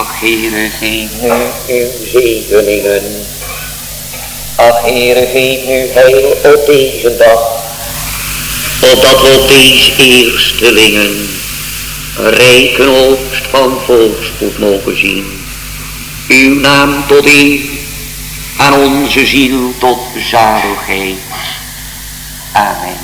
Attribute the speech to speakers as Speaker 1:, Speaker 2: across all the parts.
Speaker 1: Ach, Heere, geef nu uw zegeningen. Ach, Heere, geef nu heil op deze dag. Opdat we op deze eerstelingen rijke oogst van voorspoed mogen zien. Uw naam tot eer, aan onze ziel tot zaligheid. Amen.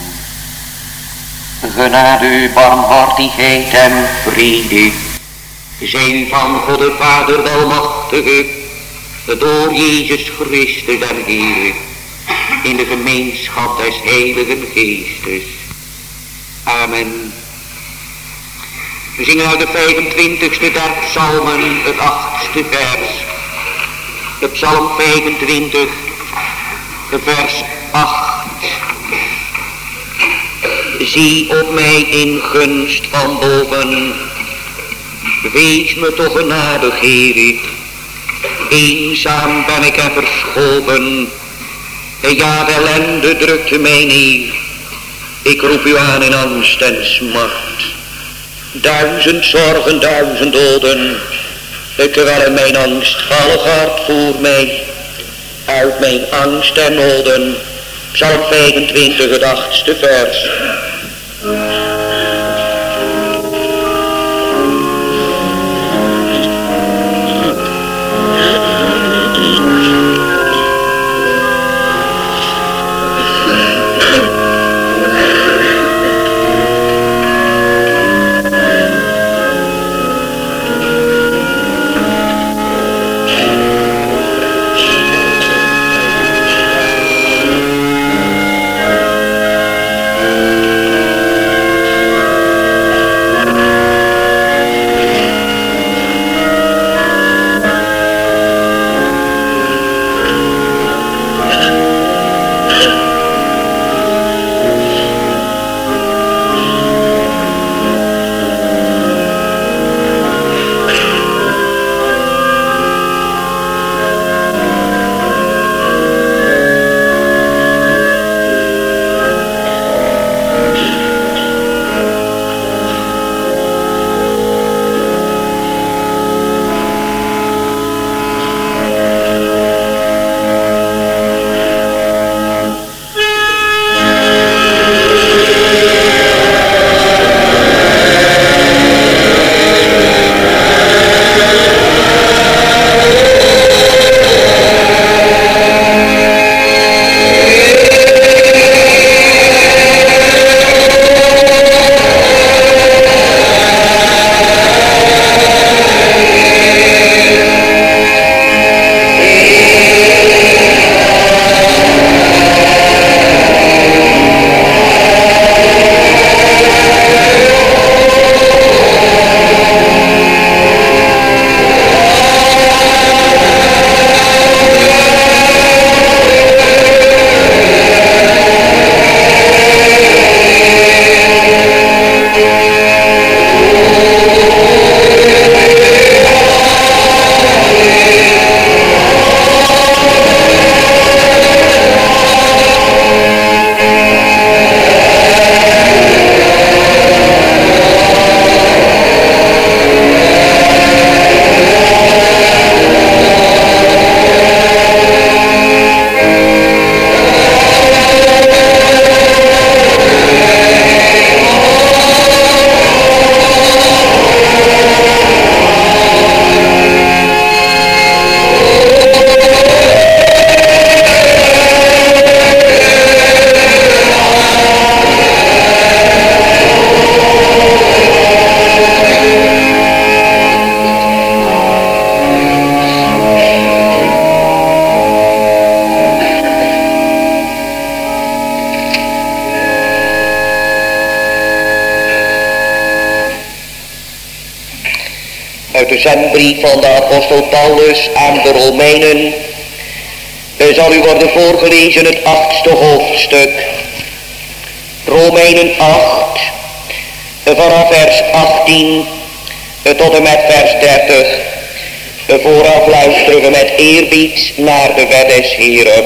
Speaker 1: Genade, barmhartigheid en vrede zij u van God de Vader de Almachtige, door Jezus Christus den Heere, in de gemeenschap des Heiligen Geestes. Amen. We zingen uit de 25ste der psalmen, het 8ste vers. De psalm 25, de vers 8. Zie op mij in gunst van boven, wees me toch genadig, Heere. Eenzaam ben ik en verschoven, ja, de ellende drukte mij neer. Ik roep u aan in angst en smart. 1000 zorgen, 1000 doden, terwijl in mijn angst vallig hart voor mij. Uit mijn angst en noden, psalm 25, het 8ste vers.
Speaker 2: Uit de zendbrief van de apostel Paulus aan de Romeinen zal u worden voorgelezen het 8e hoofdstuk. Romeinen 8, vanaf vers 18 tot en met vers 30. Vooraf luisteren we met eerbied naar de wet des Heeren.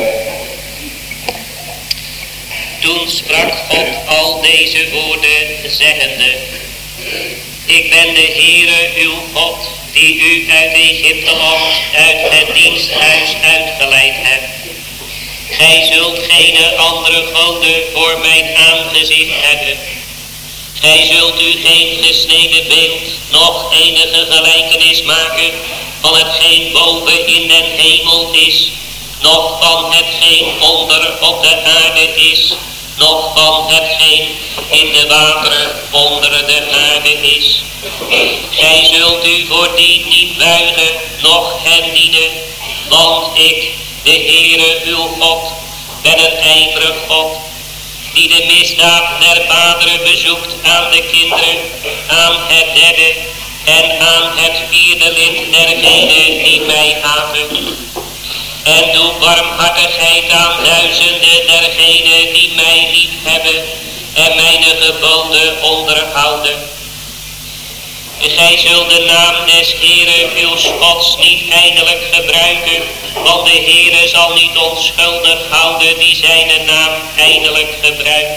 Speaker 3: Toen sprak God al deze woorden zeggende: Ik ben de Heere uw God, die u uit Egypteland, uit het diensthuis uitgeleid hebt. Gij zult geen andere goden voor mijn aangezicht hebben. Gij zult u geen gesneden beeld, noch enige gelijkenis maken van hetgeen boven in den hemel is, noch van hetgeen onder op de aarde is, noch van hetgeen in de wateren onder de aarde is. Gij zult u voor die niet buigen, noch hen dienen, want ik, de Heere uw God, ben een ijverig God, die de misdaad der vaderen bezoekt aan de kinderen, aan het derde en aan het vierde lid dergenen die mij haten. En doe barmhartigheid aan duizenden dergenen die mij lief hebben en mijn geboden onderhouden. Gij zult de naam des Heeren uw Gods niet eindelijk gebruiken, want de Heere zal niet onschuldig houden die zijn naam eindelijk gebruikt.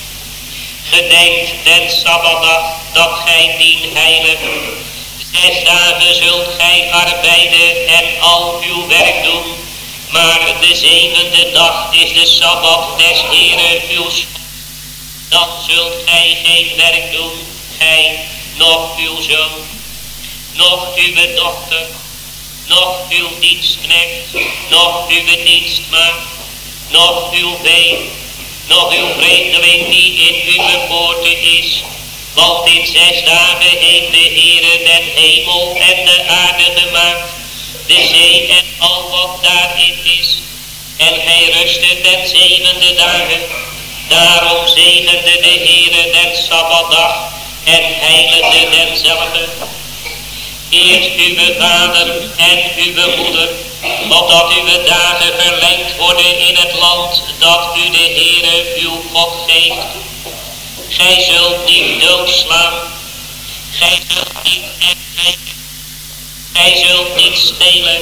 Speaker 3: Gedenkt den Sabbatdag dat gij dien heilig. 6 dagen zult gij arbeiden en al uw werk doen, maar de 7e dag is de Sabbat des Heeren uw God. Dan zult gij geen werk doen, gij, noch uw zoon, noch uw dochter, noch uw dienstknecht, noch uw dienstmaagd, noch uw vee, noch uw vreemdeling die in uw geboorte is. Want in 6 dagen heeft de Heere den hemel en de aarde gemaakt, de zee en al wat daarin is. En hij rustte ten 7e dagen. Daarom zegende de Heere den Sabbatdag en heiligde denzelfde. Eerst uw vader en uw moeder, opdat uw dagen verlengd worden in het land dat u de Heere uw God geeft. Gij zult niet doodslaan, gij zult niet ergeren, gij zult niet stelen,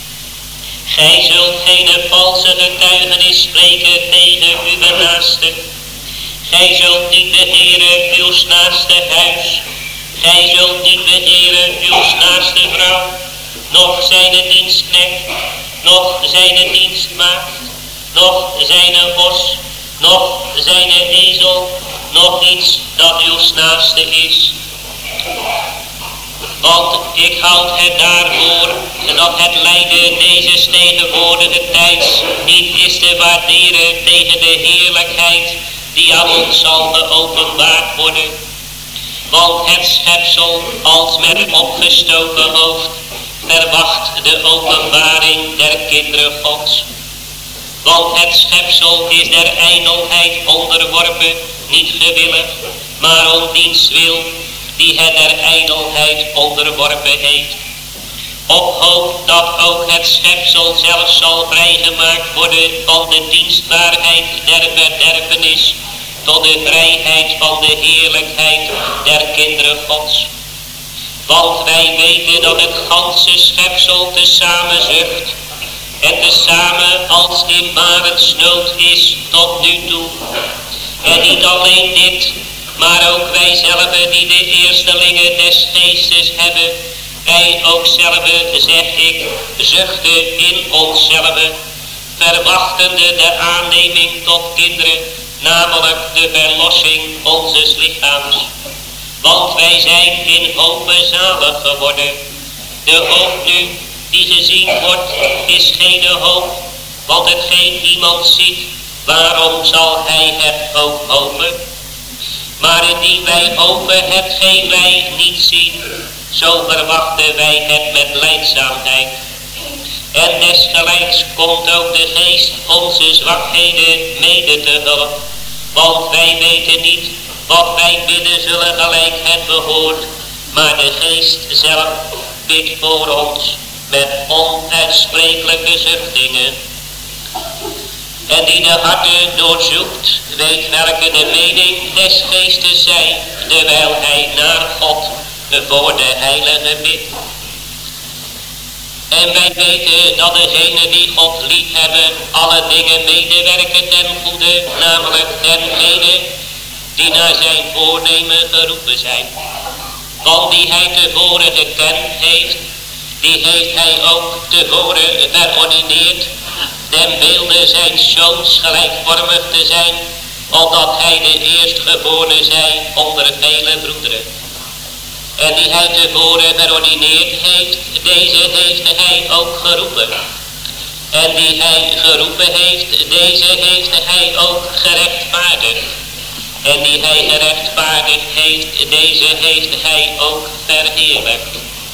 Speaker 3: gij zult geen valse getuigenis spreken tegen uw naaste. Gij zult niet begeren uw naaste huis, gij zult niet begeren uw naaste vrouw, noch zijn dienstknecht, noch zijn dienstmaagd, noch zijn os, noch zijn ezel, nog iets dat uw naaste is. Want ik houd het daarvoor dat het lijden deze tegenwoordige tijds niet is te waarderen tegen de heerlijkheid die aan ons zal geopenbaard worden. Want het schepsel als met een opgestoken hoofd verwacht de openbaring der kinderen Gods. Want het schepsel is der ijdelheid onderworpen, niet gewillig, maar om diens wil die het der ijdelheid onderworpen heeft. Op hoop dat ook het schepsel zelf zal vrijgemaakt worden van de dienstbaarheid der verderfenis tot de vrijheid van de heerlijkheid der kinderen Gods. Want wij weten dat het ganse schepsel tezamen zucht en tezamen als in barensnood is tot nu toe. En niet alleen dit, maar ook wij zelf die de eerstelingen des geestes hebben, wij ook zelf, zeg ik, zuchten in onszelf, verwachtende de aanneming tot kinderen, namelijk de verlossing onzes lichaams. Want wij zijn in hoop zalig geworden. De hoop nu die gezien wordt is geen hoop, want hetgeen iemand ziet, waarom zal hij het ook hopen? Maar indien wij hopen hetgeen wij niet zien, zo verwachten wij het met lijdzaamheid. En desgelijks komt ook de geest onze zwakheden mede te hulp. Want wij weten niet wat wij bidden zullen gelijk het behoort, maar de geest zelf bidt voor ons met onuitsprekelijke zuchtingen. En die de harten doorzoekt, weet welke de mening des geestes zij, terwijl hij naar God voor de heilige bidt. En wij weten dat degenen die God lief hebben, alle dingen medewerken ten goede, namelijk dengenen die naar zijn voornemen geroepen zijn. van die hij tevoren gekend heeft, die heeft hij ook tevoren verordineerd, ten beelde zijn zoons gelijkvormig te zijn, opdat hij de eerstgeborene zij onder vele broederen. En die hij tevoren verordineerd heeft, deze heeft hij ook geroepen. En die hij geroepen heeft, deze heeft hij ook gerechtvaardigd. En die hij gerechtvaardigd heeft, deze heeft hij ook verheerlijkt.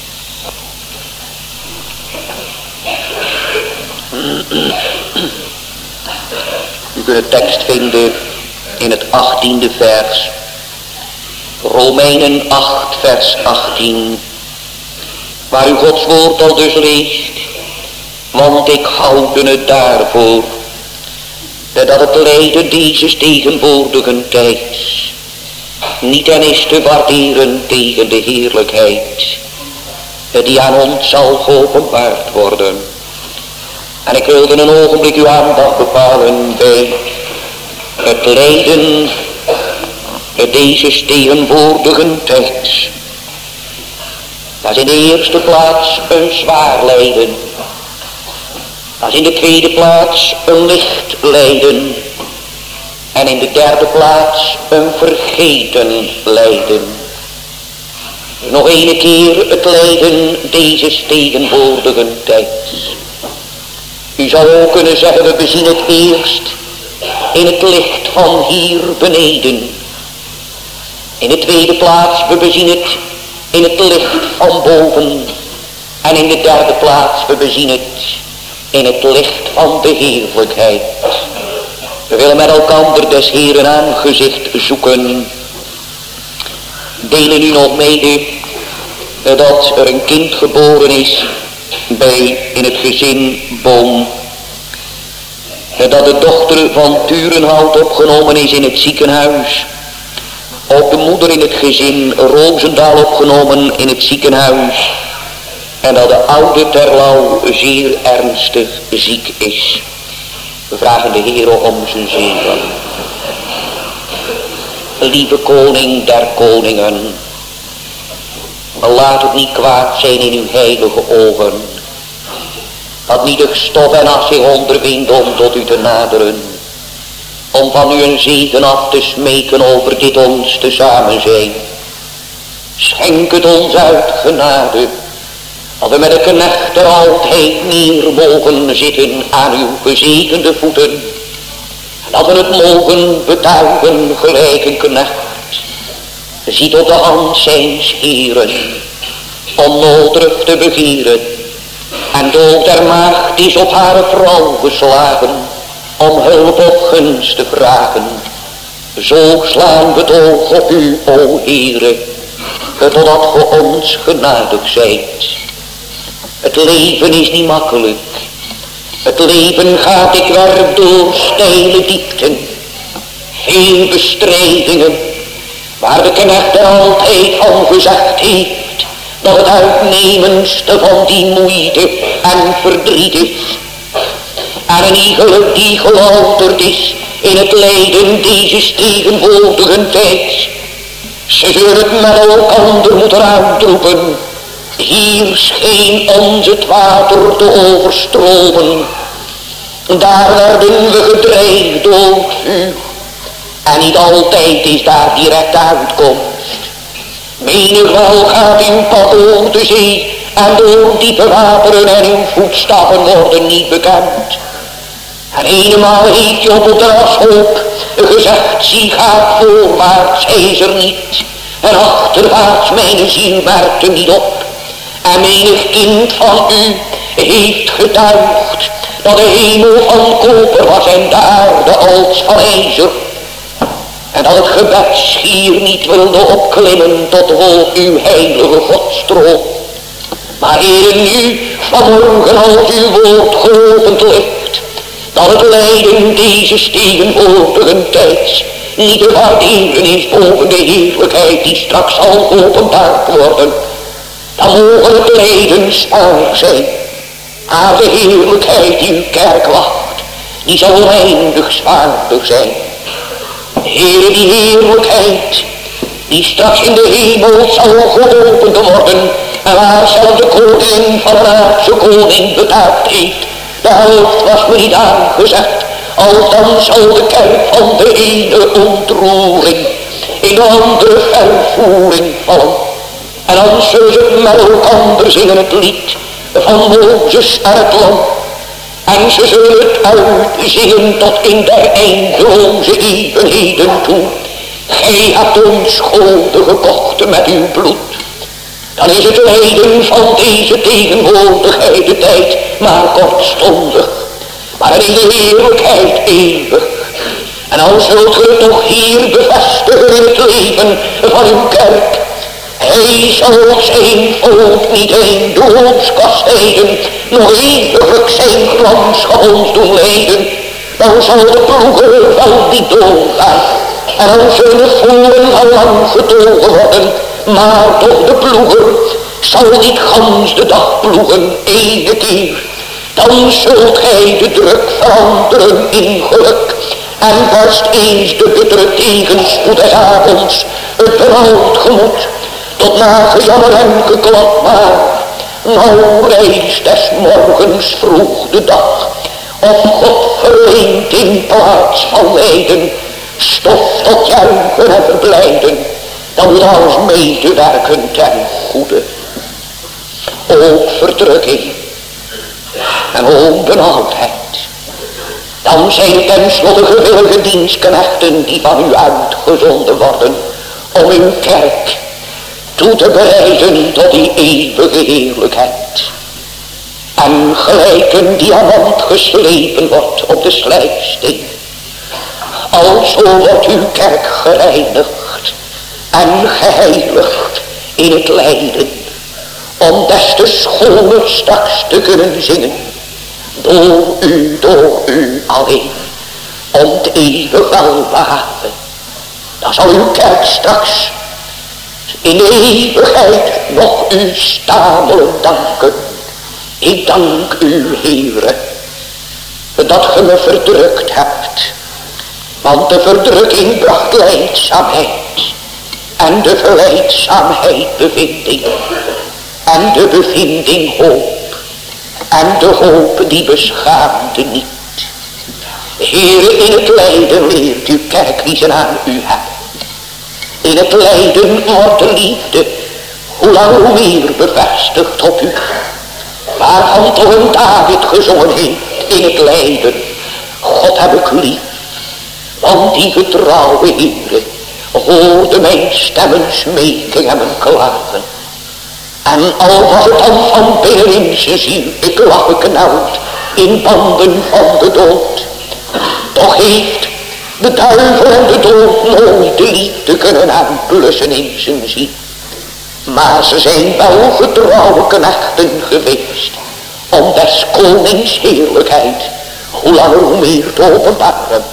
Speaker 2: U kunt de tekst vinden in het 18e vers. Romeinen 8 vers 18. Waar u Gods woord al dus leest. Want ik houden het daarvoor, dat het lijden deze tegenwoordige tijd niet en is te waarderen tegen de heerlijkheid die aan ons zal geopenbaard worden. En ik wilde een ogenblik uw aandacht bepalen bij het lijden deze tegenwoordige tijd. Dat is in de eerste plaats een zwaar lijden. Dat is in de tweede plaats een licht lijden. En in de derde plaats een vergeten lijden. Nog een keer het lijden deze tegenwoordige tijd. U zou ook kunnen zeggen, we bezien het eerst in het licht van hier beneden. In de tweede plaats, we bezien het in het licht van boven. En in de derde plaats, we bezien het in het licht van de heerlijkheid. We willen met elkaar des Heeren aangezicht zoeken. Delen u nog mede dat er een kind geboren is in het gezin Boom. Dat de dochter van Turenhout opgenomen is in het ziekenhuis. Ook de moeder in het gezin Roosendaal opgenomen in het ziekenhuis. En dat de oude Terlouw zeer ernstig ziek is. We vragen de Heer om zijn zegen. Lieve koning der koningen. Laat het niet kwaad zijn in uw heilige ogen. Dat nietig stof en as zich onderwindt om tot u te naderen. Om van u een zegen af te smeken over dit ons te samen zijn. Schenk het ons uit genade. Dat we met de knecht er altijd neer mogen zitten aan uw gezegende voeten. En dat we het mogen betuigen gelijk een knecht. Ziet op de hand zijns Heeren, onnodig te begeren. En dood der maagd is op haar vrouw geslagen, om hulp of gunst te vragen. Zo slaan we het oog op u, o Heere, totdat ge ons genadig zijt. Het leven is niet makkelijk. Het leven gaat dikwerf door steile diepten. Veel bestrijdingen. Waar de knecht er altijd van gezegd heeft. Dat het uitnemendste van die moeite en verdriet is. En een iegelijk die gelouterd is in het lijden deze tegenwoordige tijd. Ze zullen het met elkander moeten uitroepen. Hier scheen ons het water te overstromen. Daar werden we gedreigd door vuur. En niet altijd is daar direct uitkomst. Menigmaal gaat uw pad door de zee en door diepe wateren en uw voetstappen worden niet bekend. En eenmaal heeft je op het rashoop gezegd, zie gaat voorwaarts, hij is er niet. En achterwaarts mijn ziel merkte niet op. En menig kind van u heeft getuigd dat de hemel van koper was en de aarde als van ijzer. En dat het gebed schier niet wilde opklimmen tot wol uw heilige godstroom. Maar Heere, nu vanmorgen als uw woord geopend ligt, dat het lijden deze tegenwoordige tijd niet te waarderen is boven de heerlijkheid die straks zal geopenbaard worden. Dan mogen het lijden zwaar zijn. Maar de heerlijkheid die uw kerk wacht, die zal oneindig zwaarder zijn. Heere, die heerlijkheid die straks in de hemel zal geopend worden, en waar zelf de koningin van een aardse koning betuigd heeft, de helft was me niet aangezegd, althans zal de kerk van de ene ontroering in de andere vervoering vallen. En dan zullen ze met elkander zingen het lied van Mozes en het lam. En ze zullen het uitzingen tot in der eindeloze eeuwenheden toe. Gij hebt ons schulden gekocht met uw bloed. Dan is het lijden van deze tegenwoordigheid de tijd maar kortstondig, maar in de heerlijkheid eeuwig. En dan zult u het nog hier bevestigen in het leven van uw kerk. Hij zal zijn volk niet een doodskastijden, nog eeuwiglijk zijn gramschap ons doen leiden. Dan zal de ploeger wel niet doorgaan, en dan zullen de voeren al lang getogen worden, maar toch de ploeger zal niet gans de dag ploegen, ene keer. Dan zult gij de druk veranderen in geluk, en barst eens de bittere tegenspoed des avonds het benauwd gemoed tot nagejammer en geklap, maar nou rijst des morgens vroeg de dag, of God verleent in plaats van lijden stof tot juichen en verblijden, dan moet alles mee te werken ten goede. Ook verdrukking en ook benauwdheid, dan zijn het tenslotte gewillige dienstknechten die van u uitgezonden worden om uw kerk toe te bereiden tot die eeuwige heerlijkheid. En gelijk een diamant geslepen wordt op de slijpsteen, alzo wordt uw kerk gereinigd en geheiligd in het lijden, om des te schoner straks te kunnen zingen, door u alleen, om het eeuwig welbehagen. Dan zal uw kerk straks in de eeuwigheid nog u stamelen danken. Ik dank u, Heere, dat ge me verdrukt hebt, want de verdrukking bracht lijdzaamheid, en de verlijdzaamheid bevinding, en de bevinding hoop, en de hoop die beschaamde niet. Heere, in het lijden leert uw kerk wie ze aan u hebben. In het lijden wordt de liefde hoe lang hoe meer bevestigd op u, waarvan toch een David gezongen heeft in het lijden: God heb ik lief, want die getrouwe Heere hoorde mijn stemmen smeking en mijn klagen. En al was het dan van binnenin zijn ziel, ik lag gekneld in banden van de dood, toch heeft de duivel en de dood nooit de liefde kunnen uitblussen in zijn ziel. Maar ze zijn wel getrouwe knechten geweest om des konings heerlijkheid hoe langer hoe meer te openbaren.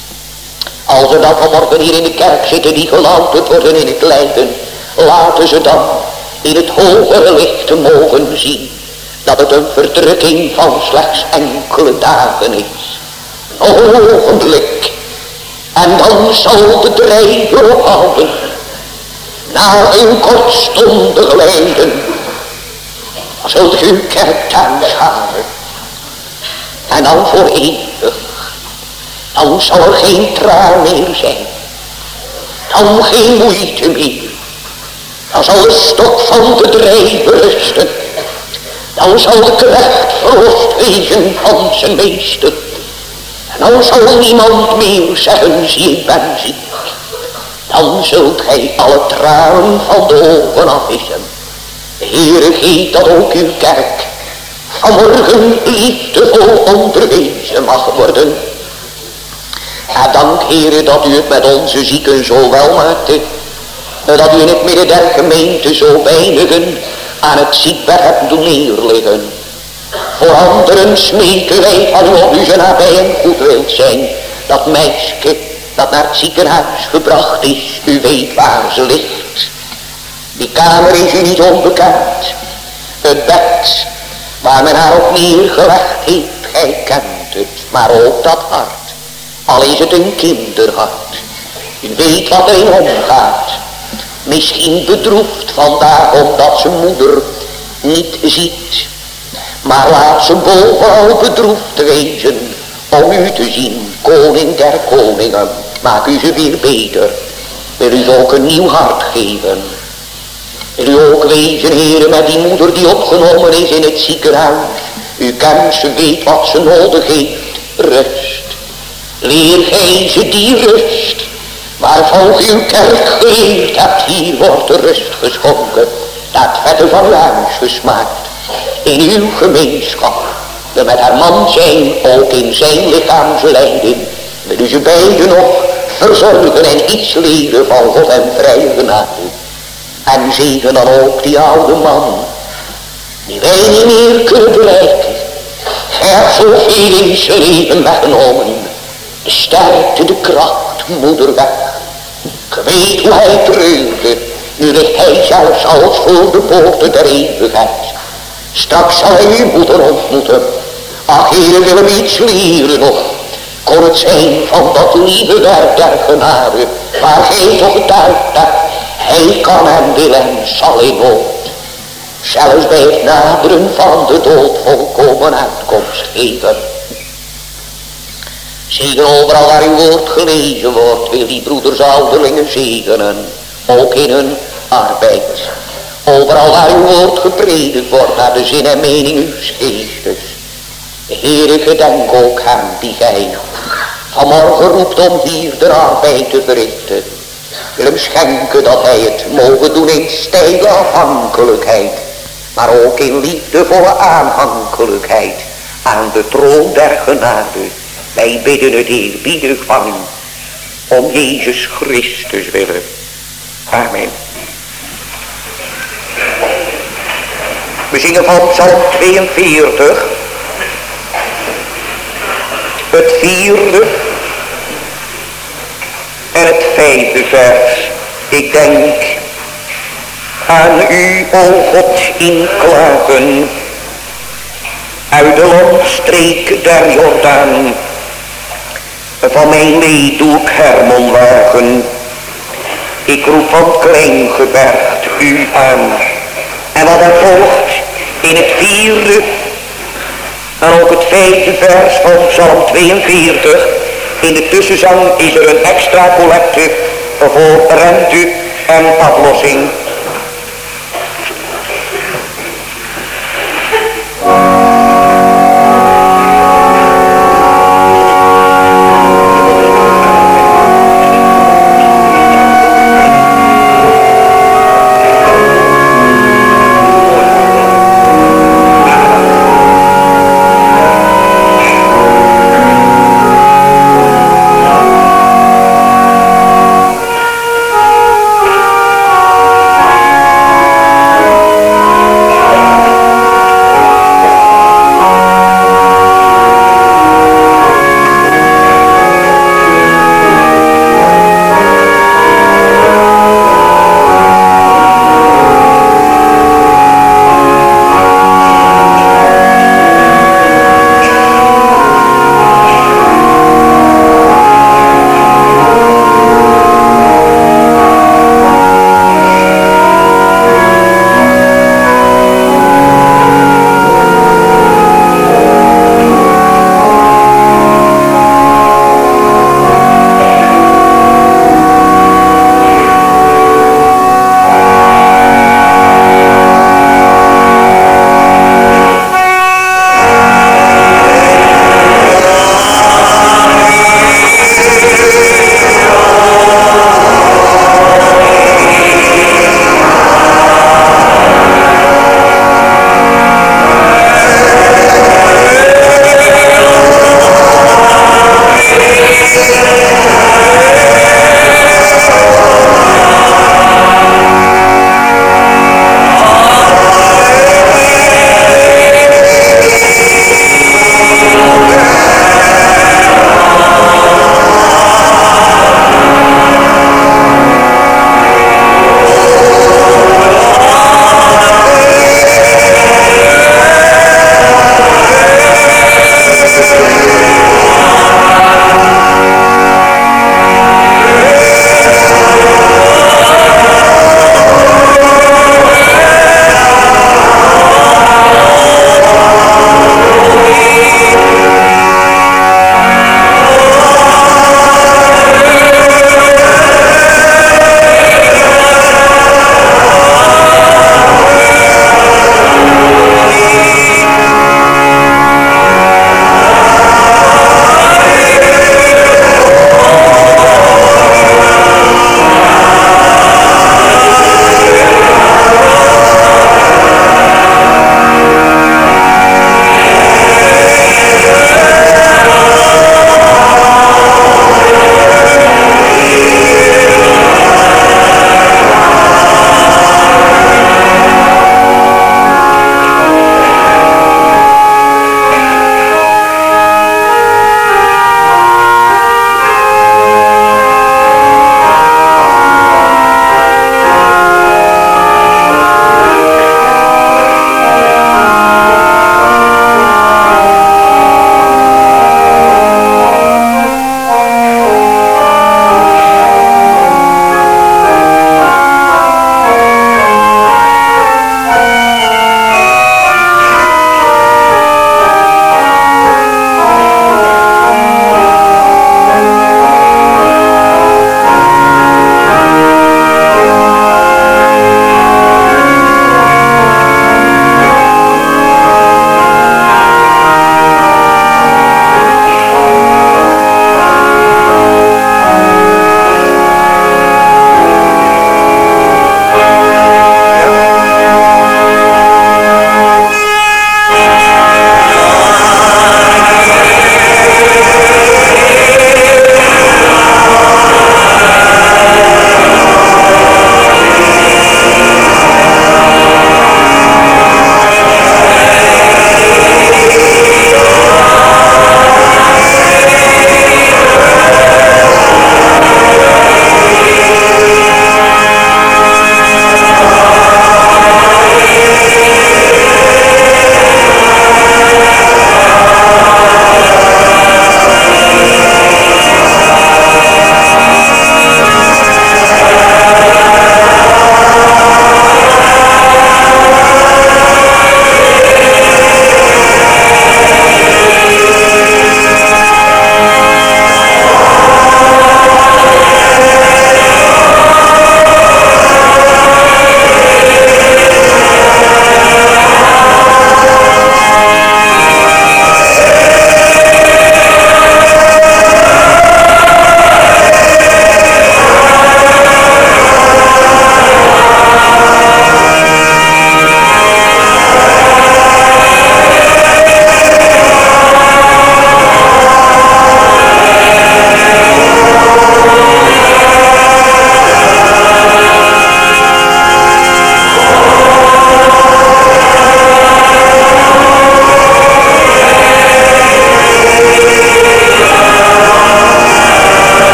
Speaker 2: Als er dan vanmorgen hier in de kerk zitten die gelouterd worden in het lijden, laten ze dan in het hogere licht mogen zien dat het een verdrukking van slechts enkele dagen is. Een ogenblik, en dan zal de drijver ophouden na een kortstondig lijden. Dan zult u uw kerk thuis halen, en dan voor eeuwig. Dan zal er geen traan meer zijn, dan geen moeite meer. Dan zal de stok van de drijver rusten, dan zal de knecht verlost wezen van zijn meester. En dan zal niemand meer zeggen, zie ik ben ziek. Dan zult gij alle tranen van de ogen afwissen. Heere, geef dat ook uw kerk vanmorgen liefdevol onderwezen mag worden. En dank, Heere, dat u het met onze zieken zo wel maakte, dat u in het midden der gemeente zo weinigen aan het ziekbed hebt doen neerliggen. Voor anderen smeken wij van u op u zijn nabij en goed wilt zijn. Dat meisje dat naar het ziekenhuis gebracht is, u weet waar ze ligt. Die kamer is u niet onbekend. Het bed waar men haar op neergelegd heeft, gij kent het. Maar ook dat hart, al is het een kinderhart. U weet wat erin omgaat. Misschien bedroefd vandaag omdat zijn moeder niet ziet. Maar laat ze bovenal bedroefd wezen om u te zien, koning der koningen. Maak u ze weer beter. Wil u ze ook een nieuw hart geven. Wil u ook wezen, heren, met die moeder die opgenomen is in het ziekenhuis. U kent ze, weet wat ze nodig heeft. Rust. Leer gij ze die rust. Waarvan uw kerk geleerd hebt, hier wordt de rust geschonken. Dat vette van uw huis gesmaakt. In uw gemeenschap. We met haar man zijn, ook in zijn lichaamsleiding. Wil u ze beiden nog verzorgen en iets leren van God en vrije genade. En zegen dan ook die oude man, die wij niet meer kunnen bereiken. Gij hebt zoveel in zijn leven weggenomen. De sterkte, de kracht, moeder weg. Ge weet hoe hij treurde. Nu ligt hij zelfs als voor de poorten der eeuwigheid. Straks zal hij uw moeder ontmoeten. Ach, heren, wil hem iets leren nog. Kon het zijn van dat lieve werk der genade, waar gij toch getuigd hebt. Hij kan en wil en zal in nood. Zelfs bij het naderen van de dood volkomen uitkomst geven. Zegen overal waar uw woord gelezen wordt, wil die broeders ouderlingen zegenen, ook in hun arbeid. Overal waar uw woord gepredikt wordt, naar de zin en mening uw geestes. Heere, gedenk ook hem die gij vanmorgen roept om hier de arbeid te verrichten. Wil hem schenken dat hij het mogen doen in stijle afhankelijkheid, maar ook in liefdevolle aanhankelijkheid aan de troon der genade. Wij bidden het eerbiedig van u, om Jezus Christus willen. Amen. We zingen van Psalm 42, het 4e en het 5e vers. Ik denk aan u, o God, in klagen, uit de landstreek der Jordaan. Van mijn leed doe ik Hermon wagen. Ik roep van het kleingebergt u aan. En wat er volgt in het 4e en ook het 5e vers van Psalm 42. In de tussenzang is er een extra collecte voor rente en aflossing.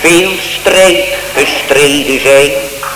Speaker 2: veel strijd gestreden zijn.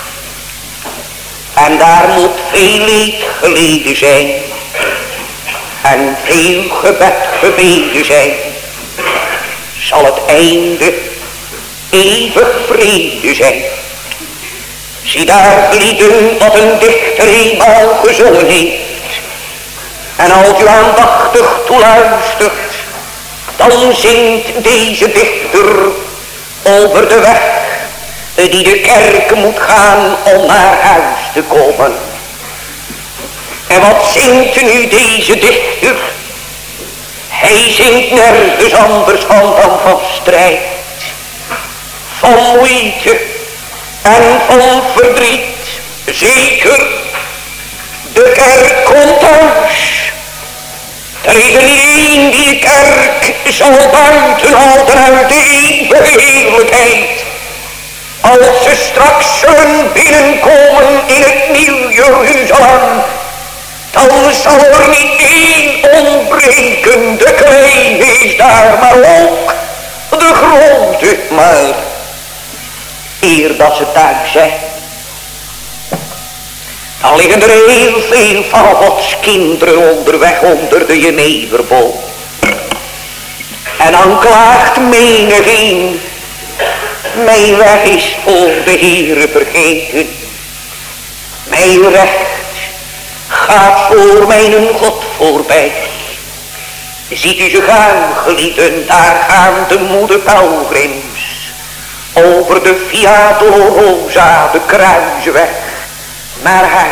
Speaker 2: En daar moet veel leed geleden zijn. En veel gebed gebeden zijn. Zal het einde eeuwig vrede zijn. Zie daar lieden wat een dichter eenmaal gezongen heeft. En als u aandachtig toeluistert, dan zingt deze dichter over de weg die de kerk moet gaan om naar huis te komen. En wat zingt nu deze dichter? Hij zingt nergens anders van dan van strijd, van moeite en van verdriet. Zeker, de kerk komt thuis. Er is er niet één die de kerk zal buiten houden uit de eeuwige heerlijkheid. Als ze straks zullen binnenkomen in het nieuw Jeruzalem, dan zal er niet één ontbreken. De kleine is daar, maar ook de grote. Maar eer dat ze thuis zijn, dan liggen er heel veel van Gods kinderen onderweg onder de jeneverboom. En dan klaagt menigeen, mijn weg is voor de Heere vergeten. Mijn recht gaat voor mijn God voorbij. Ziet u ze gaan, gelieden, daar gaan de moeder pelgrims over de Via Dolorosa, de kruisweg, naar huis.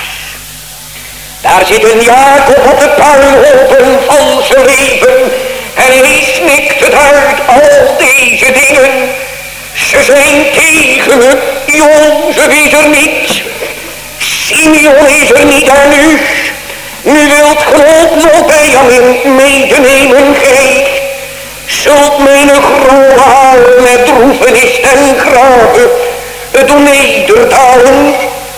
Speaker 2: Daar zit een Jacob op de puinhopen van zijn leven en hij snikt het uit, al deze dingen. Ze zijn tegen me, Jozef is er niet, Simeon is er niet en nu wilt ge ook nog Benjamin mee te nemen, gij zult mijn grauwe haren met droefenis en graven doen nederdalen.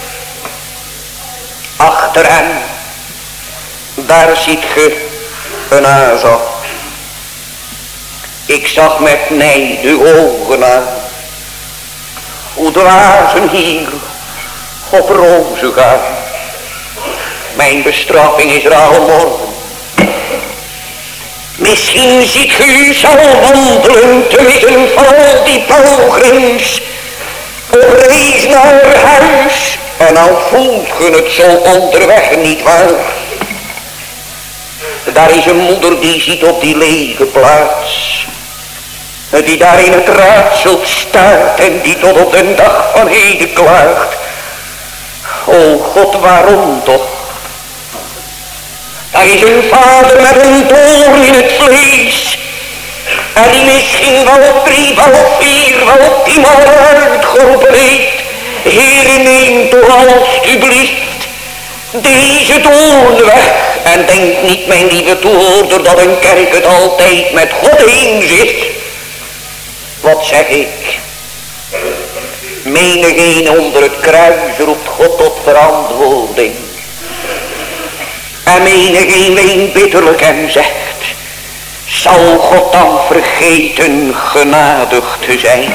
Speaker 2: Achter hem, daar ziet ge een Azaf. Ik zag met nijde ogen aan hoe dwazen hier op rozen gaan. Mijn bestraffing is er al morgen. Misschien ziet ge u zal wandelen te midden van al die pelgrims op reis naar huis. En al voelt ge het zo onderweg niet waar. Daar is een moeder die ziet op die lege plaats, die daar in het raadsel staat en die tot op de dag van heden klaagt. O God, waarom toch? Daar is een vader met een doorn in het vlees en die misschien wel 3, wel 4, wel 10 maal uitgeroepen heeft: Heere, neem toch alstublieft deze doorn weg. En denk niet, mijn lieve toehoorder, dat een kerk het altijd met God heen zit. Wat zeg ik? Menigeen onder het kruis roept God tot verantwoording. En menigeen weent bitterlijk en zegt: zal God dan vergeten genadig te zijn?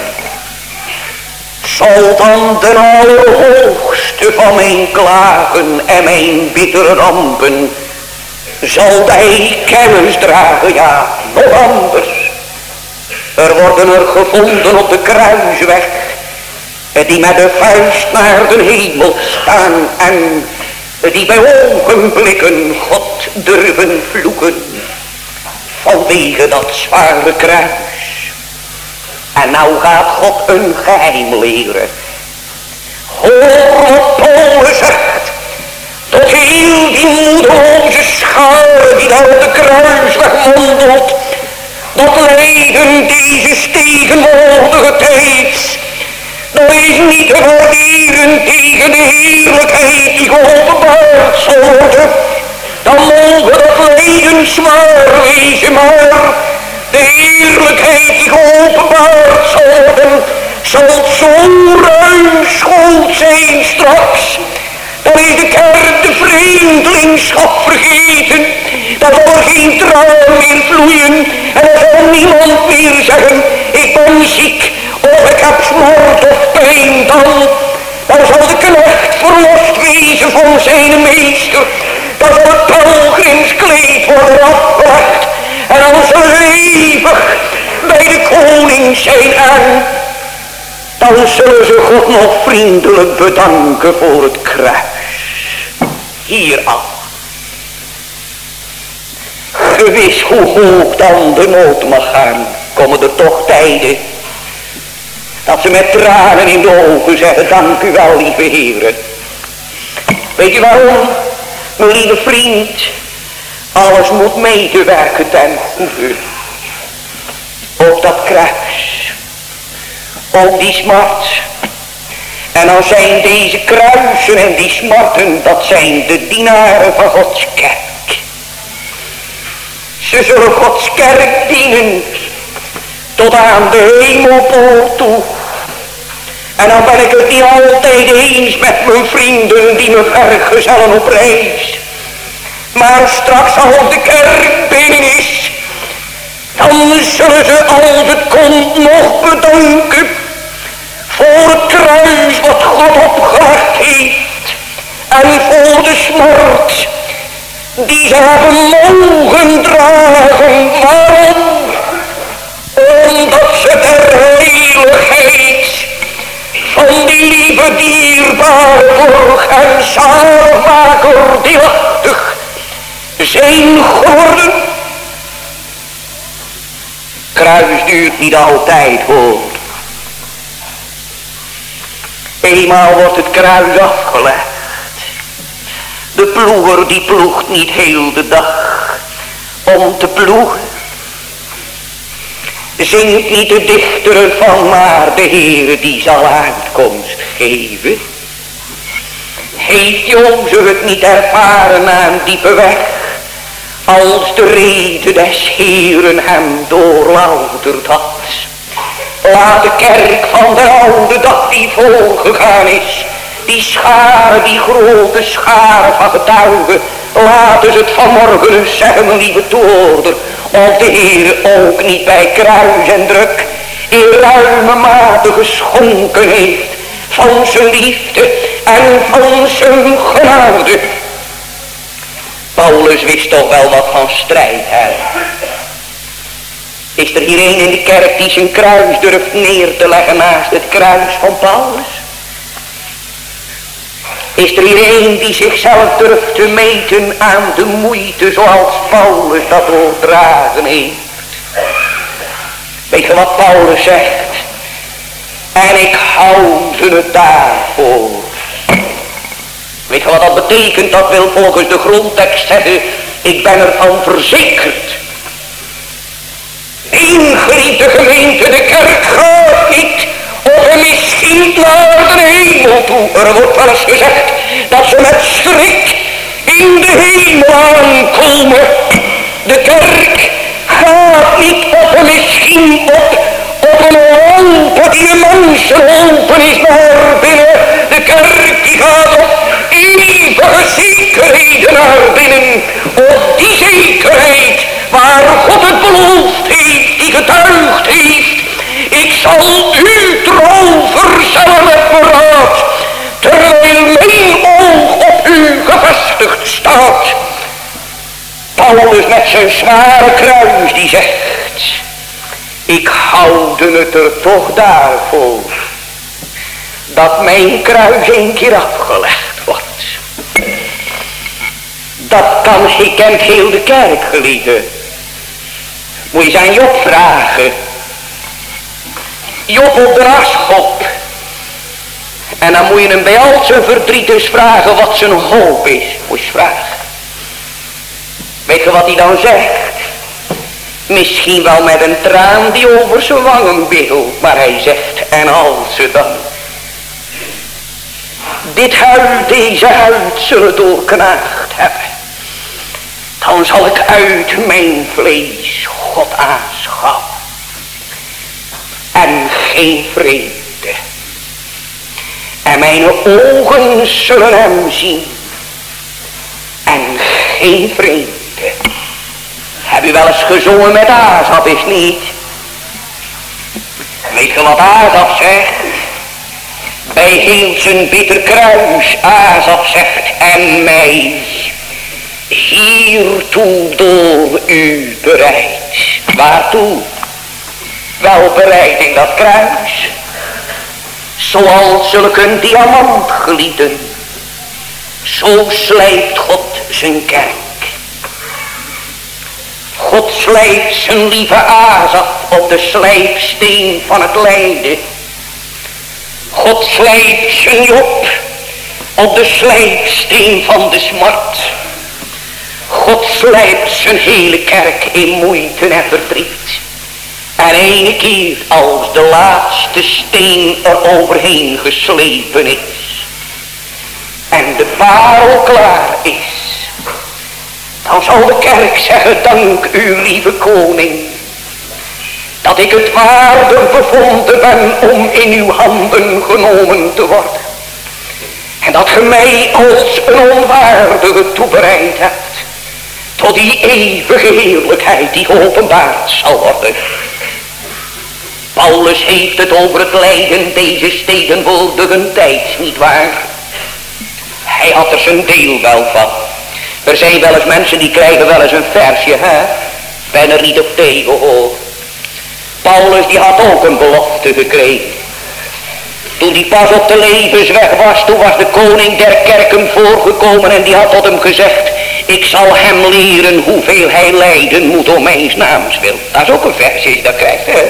Speaker 2: Zal dan de Allerhoogste van mijn klagen en mijn bittere rampen, zal hij kennis dragen? Ja, nog anders. Er worden er gevonden op de kruisweg die met de vuist naar de hemel staan en die bij ogenblikken God durven vloeken vanwege dat zware kruis. En nou gaat God een geheim leren. Hoor wat Paulus zegt tot heel die moedeloze schare die daar op de kruisweg wandelt. Dat lijden deze tegenwoordige tijd, dat is niet te waarderen tegen de heerlijkheid die geopenbaard zal worden. Dan mogen dat lijden zwaar wezen, maar de heerlijkheid die geopenbaard zal worden, zal zo ruimschoots zijn straks. Dan is de kerk de vreemdelingschap vergeten. Dan zal er geen traan meer vloeien. En dan zal niemand meer zeggen: ik ben ziek.
Speaker 1: of ik heb smart of pijn, dan zal de knecht verlost wezen van zijn meester. Dan zal het pelgrimskleed worden afgelegd. En dan zullen ze eeuwig bij de koning zijn. En dan zullen ze God nog vriendelijk bedanken voor het kruis. Hier al. Gewis hoe hoog dan de nood mag gaan, komen er toch tijden dat ze met tranen in de ogen zeggen, dank u wel, lieve heren. Weet u waarom, mijn lieve vriend? Alles moet medewerken ten goede. Ook dat kruis. Ook die smart. En dan zijn deze kruisen en die smarten, dat zijn de dienaren van Gods kerk. Ze zullen Gods kerk dienen tot aan de hemelpoort toe. En dan ben ik het niet altijd eens met mijn vrienden die me vergezellen op reis. Maar straks als de kerk binnen is, dan zullen ze als het komt nog bedanken voor het kruis wat God opgelegd heeft. En voor de smart die ze hebben mogen dragen. Waarom? Omdat ze de heiligheid van die lieve dierbare borg en zaligmaker deelachtig zijn geworden. Kruis duurt niet altijd, hoor. Eenmaal wordt het kruis afgelegd. De ploeger die ploegt niet heel de dag om te ploegen. Zingt niet de dichter van, maar de Heere die zal uitkomst geven. Heeft Jozef het niet ervaren na een diepe weg, als de rede des Heeren hem doorlouterd had. Laat de kerk van de oude dag die voorgegaan is, die schare, die grote schare van getuigen, laten ze het vanmorgen eens zeggen, mijn lieve toehoorder, of de Heer ook niet bij kruis en druk in ruime mate geschonken heeft van zijn liefde en van zijn genade. Paulus wist toch wel wat van strijd, hè? Is er hier een in de kerk die zijn kruis durft neer te leggen naast het kruis van Paulus? Is er hier een die zichzelf durft te meten aan de moeite zoals Paulus dat doordragen heeft? Weet je wat Paulus zegt? En ik houd het daarvoor. Weet je wat dat betekent? Dat wil volgens de grondtekst zeggen, ik ben ervan verzekerd. Ingeliefde gemeente, de kerk gaat niet of misschien naar de hemel toe. Er wordt wel eens gezegd dat ze met schrik in de hemel aankomen. De kerk gaat niet of misschien op een hoop die de mensen open is naar binnen. De kerk die gaat op eeuwige zekerheden naar binnen. Op die zekerheid waar God het beloofd heeft, die getuigd heeft. Ik zal u trouw verzellen met mijn raad, terwijl mijn oog op u gevestigd staat. Paulus met zijn zware kruis die zegt, ik houde het er toch daarvoor dat mijn kruis een keer afgelegd wordt. Dat kan, ik kent heel de kerk, geliefde. Moet je eens aan Job vragen. Job op de aschop. En dan moet je hem bij al zijn verdriet eens vragen wat zijn hoop is. Moet je eens vragen. Weet je wat hij dan zegt? Misschien wel met een traan die over zijn wangen biggelt. Maar hij zegt, en als ze dan deze huid zullen doorknaagd hebben, dan zal ik uit mijn vlees God aanschouwen. En geen vrede. En mijn ogen zullen hem zien. En geen vrede. Heb u wel eens gezongen met Asaf, is niet?
Speaker 2: Weet je wat Asaf zegt? Bij heel zijn bitter kruis, Asaf zegt, en mij hiertoe door u bereid. Waartoe? Wel bereid in dat kruis. Zoals zulk een diamant gelieten, zo slijpt God zijn kerk. God slijpt zijn lieve Asaf op de slijpsteen van het lijden. God slijpt zijn Job op de slijpsteen van de smart. God slijpt zijn hele kerk in moeite en verdriet. En ene keer als de laatste steen er overheen geslepen is en de parel klaar is, dan zal de kerk zeggen, dank u lieve koning, dat ik het waardig bevonden ben om in uw handen genomen te worden. En dat ge mij als een onwaardige toebereid hebt tot die eeuwige heerlijkheid die geopenbaard zal worden. Paulus heeft het over het lijden deze tegenwoordige tijd, niet waar? Hij had er zijn deel wel van. Er zijn wel eens mensen die krijgen wel eens een versje, hè? Ben er niet op tegen hoor. Paulus die had ook een belofte gekregen. Toen die pas op de levensweg was, toen was de koning der kerk hem voorgekomen en die had tot hem gezegd, ik zal hem leren hoeveel hij lijden moet om mijn naams wil. Dat is ook een versje die dat krijgt, hè?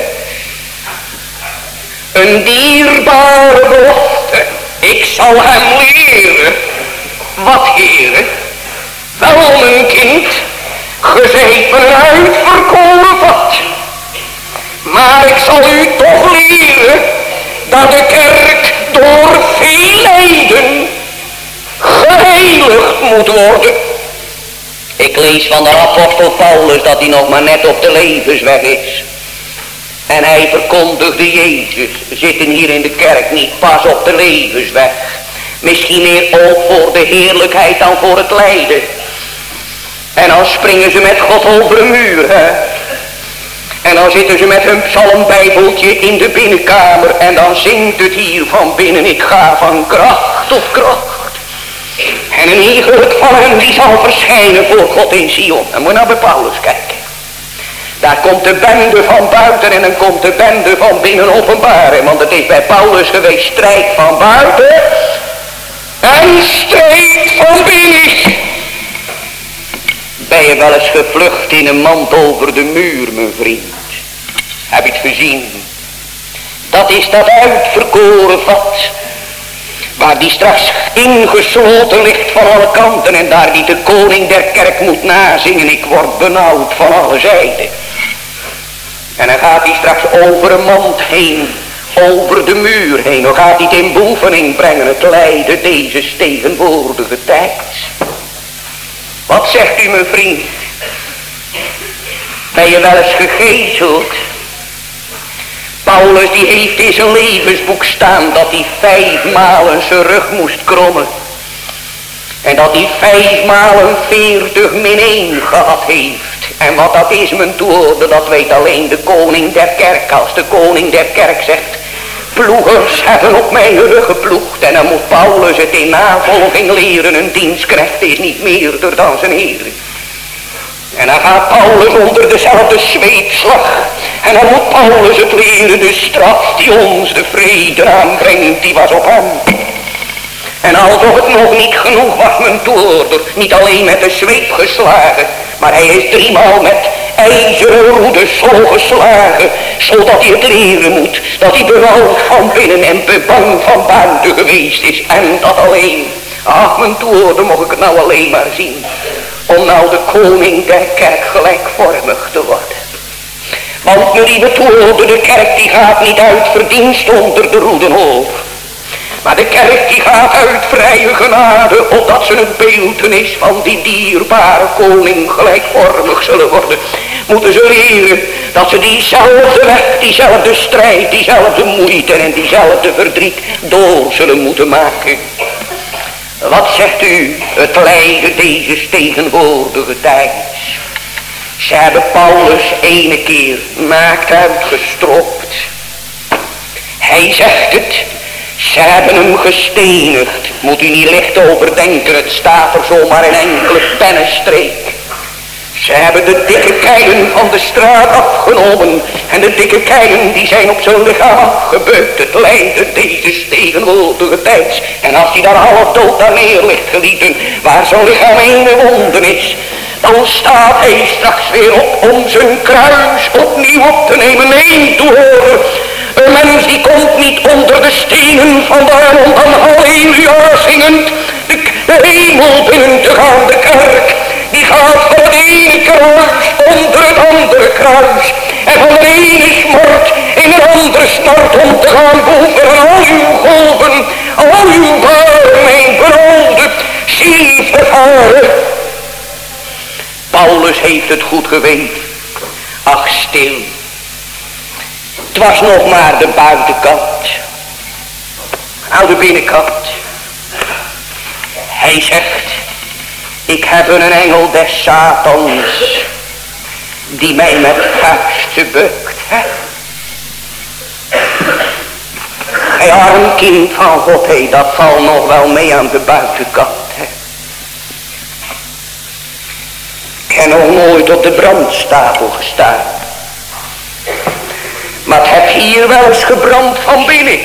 Speaker 2: Een dierbare belofte. Ik zal hem leren. Wat heren? Wel mijn kind, ge zijt een uitverkoren vat. Maar ik zal u toch leren dat de kerk door veel lijden geheiligd moet worden. Ik lees van de apostel Paulus dat hij nog maar net op de levensweg is. En hij verkondigde Jezus, zitten hier in de kerk niet pas op de levensweg. Misschien meer ook voor de heerlijkheid dan voor het lijden. En dan springen ze met God over de muur, hè. En dan zitten ze met hun psalmbijbeltje in de binnenkamer. En dan zingt het hier van binnen, ik ga van kracht tot kracht. En een iegelijk van hen die zal verschijnen voor God in Sion. En moet je nou bij Paulus kijken. Daar komt de bende van buiten en dan komt de bende van binnen openbaren. Want het is bij Paulus geweest strijd van buiten en strijd van binnen. Ben je wel eens gevlucht in een mand over de muur, mijn vriend? Heb je het gezien? Dat is dat uitverkoren vat, waar die straks ingesloten ligt van alle kanten en daar die de koning der kerk moet nazingen. Ik word benauwd van alle zijden. En dan gaat hij straks over een mand heen, over de muur heen. Dan gaat hij het in beoefening brengen, het lijden deze tegenwoordige tijd. Wat zegt u mijn vriend? Ben je wel eens gegezeld? Paulus die heeft in zijn levensboek staan dat hij 5 malen zijn rug moest krommen. En dat hij 5 malen 40 min 1 gehad heeft. En wat dat is mijn toehoorde, dat weet alleen de koning der kerk. Als de koning der kerk zegt, ploegers hebben op mijn rug geploegd. En dan moet Paulus het in navolging leren, een dienstknecht is niet meerder dan zijn heer. En dan gaat Paulus onder dezelfde zweepslag. En dan moet Paulus het leren, de straf die ons de vrede aanbrengt, die was op hem. En alsof het nog niet genoeg was, mijn toehoorder, niet alleen met de zweep geslagen, maar hij is 3 maal met ijzeren roeders zo geslagen, zodat hij het leren moet, dat hij berouwd van binnen en bang van buiten geweest is. En dat alleen, ach mijn toehoorder, mocht ik het nou alleen maar zien, om nou de koning der kerk gelijkvormig te worden. Want mijn lieve toehoorder, de kerk die gaat niet uit verdienst onder de roedenhoofd. Maar de kerk die gaat uit vrije genade, opdat ze een beeltenis van die dierbare koning gelijkvormig zullen worden. Moeten ze leren dat ze diezelfde weg, diezelfde strijd, diezelfde moeite en diezelfde verdriet door zullen moeten maken. Wat zegt u, het lijden deze tegenwoordige tijd? Ze hebben Paulus ene keer naakt uitgestropt. Hij zegt het. Ze hebben hem gestenigd. Moet u niet licht overdenken. Het staat er zomaar in enkele pennenstreek. Ze hebben de dikke keilen van de straat afgenomen. En de dikke keilen die zijn op zijn lichaam afgebeukt. Het lijden deze tegenwoordige tijds. En als hij dan half dood daar neer ligt gelieten. Waar zijn lichaam ene wonden is. Dan staat hij straks weer op om zijn kruis opnieuw op te nemen. Nee, toe horen. Een mens die komt niet onder de stenen vandaan om dan halleluja zingend de hemel binnen te gaan, de kerk. Die gaat van het ene kruis onder het andere kruis. En van de ene smart in een andere smart om te gaan boven al uw golven, al uw baren, mijn verhoorde, zie vervaren. Paulus heeft het goed geweten. Ach, stil. Het was nog maar de buitenkant. Nou, de binnenkant. Hij zegt, ik heb een engel des Satans, die mij met vuisten bukt. Hij arm kind van God, dat valt nog wel mee aan de buitenkant. Ik heb nog nooit op de brandstapel gestaan. Maar het heb hier wel eens gebrand van binnen.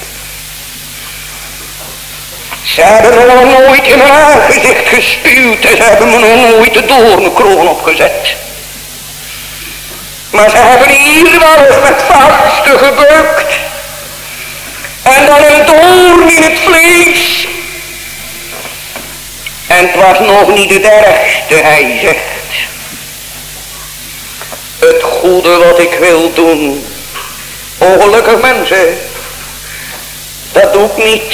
Speaker 2: Ze hebben me nog nooit in mijn aangezicht gespuwd. En ze hebben me nog nooit de doornenkroon opgezet. Maar ze hebben hier wel eens met vuisten gebeukt. En dan een doorn in het vlees. En het was nog niet het ergste, hij zegt. Het goede wat ik wil doen. Ongelukkig mensen. Dat doe ik niet.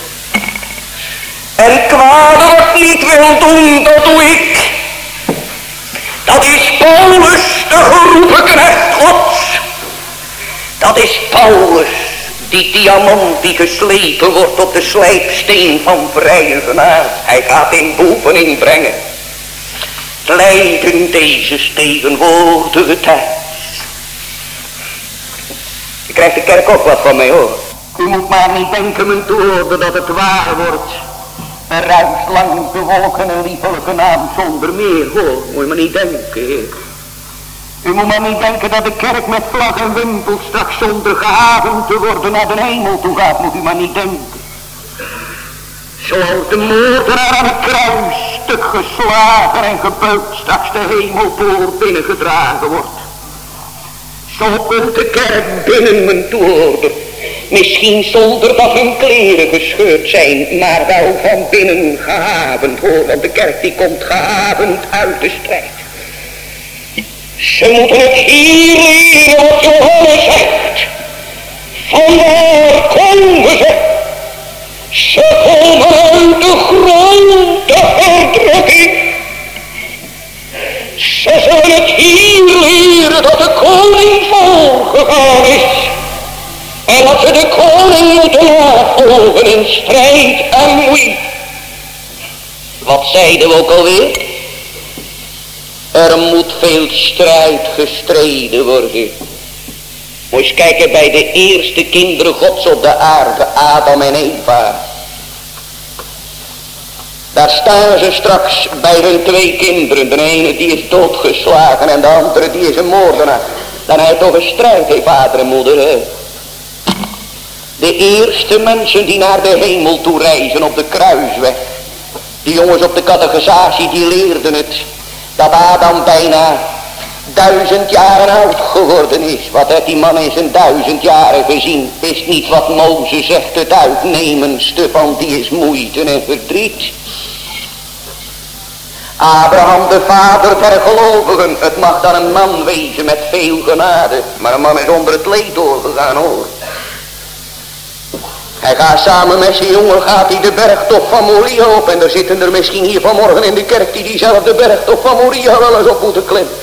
Speaker 2: En het kwade wat ik niet wil doen, dat doe ik. Dat is Paulus, de geroepen knecht Gods. Dat is Paulus, die diamant die geslepen wordt op de slijpsteen van vrije genade. Hij gaat in boven inbrengen. Het lijden deze tegenwoordige tijd. Je krijgt de kerk ook wat van mij hoor. U moet maar niet denken mijn toren dat het waar wordt. En ruist langs de wolken een liefelijke naam zonder meer hoor. Moet je maar niet denken heer. U moet maar niet denken dat de kerk met vlag en wimpel straks zonder gehavend te worden naar de hemel toe gaat. Moet u maar niet denken. Zoals de moordenaar aan het kruis stuk geslagen en gebeukt straks de hemelpoort binnengedragen wordt. Zo komt de kerk binnen mijn toehoorder. Misschien zonder dat hun kleren gescheurd zijn, maar wel van binnen gehavend hoor. Want de kerk die komt gehavend uit de strijd. Ze moeten het hier leren wat Johannes zegt. Vanwaar komen ze? Ze komen uit de grote verdrukking. Ze zullen het hier leren dat de koning voorgegaan is. En dat ze de koning moeten navolgen in strijd en moeite. Wat zeiden we ook alweer? Er moet veel strijd gestreden worden. Moet je eens kijken bij de eerste kinderen Gods op de aarde, Adam en Eva. Daar staan ze straks bij hun twee kinderen. De ene die is doodgeslagen en de andere die is een moordenaar. Dan heb je toch een strijd, hè, vader en moeder. Hè? De eerste mensen die naar de hemel toe reizen op de kruisweg. Die jongens op de catechisatie die leerden het. Dat Adam bijna 1000 jaren oud geworden is. Wat heeft die man in zijn 1000 jaren gezien? Is niet wat Mozes zegt, het uitnemenste van die is moeite en verdriet. Abraham de vader der gelovigen. Het mag dan een man wezen met veel genade. Maar een man is onder het leed doorgegaan hoor. Hij gaat samen met zijn jongen, gaat hij de bergtop van Moria op. En er zitten er misschien hier vanmorgen in de kerk die diezelfde bergtop van Moria wel eens op moeten klimmen.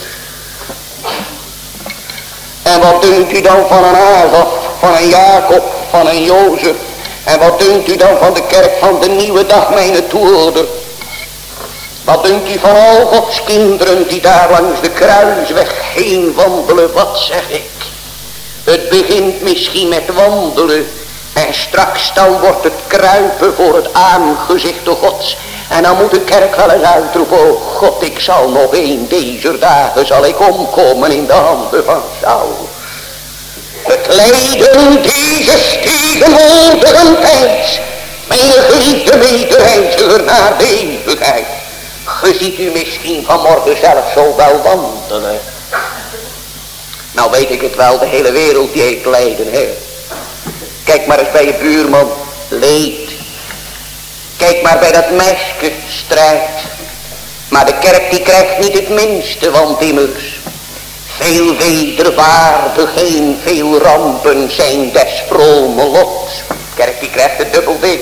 Speaker 2: En wat dunkt u dan van een Azaf, van een Jacob, van een Jozef? En wat dunkt u dan van de kerk van de nieuwe dag, mijn toehoorder? Wat dunkt u van al Gods kinderen die daar langs de kruisweg heen wandelen? Wat zeg ik? Het begint misschien met wandelen. En straks dan wordt het kruipen voor het aangezicht Gods. En dan moet de kerk wel eens uitroepen. Oh God, ik zal nog een deze dagen zal ik omkomen in de handen van Saul. Het lijden deze tegenwoordige tijd. Mijn geliefde medereiziger naar de eeuwigheid. Ge ziet u misschien vanmorgen zelf zo wel wandelen. Nou weet ik het wel, de hele wereld die heeft lijden. Hè? Kijk maar eens bij je buurman, leed. Kijk maar bij dat meisje, strijd. Maar de kerk die krijgt niet het minste, want immers veel wederwaardigheden, veel rampen zijn des vrome lots. De kerk die krijgt het dubbel dit.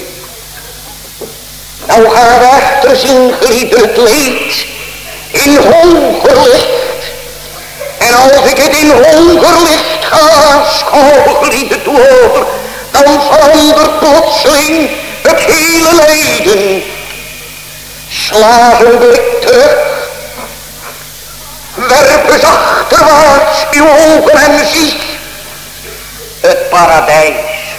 Speaker 2: Nou gaan we echter zien, geliefden, het leed in hoger licht. En als ik het in hoger licht ga schouwen, geliefden, toe, dan verandert plotseling het hele lijden. Slagen we terug, werp eens achterwaarts uw ogen en zie het paradijs.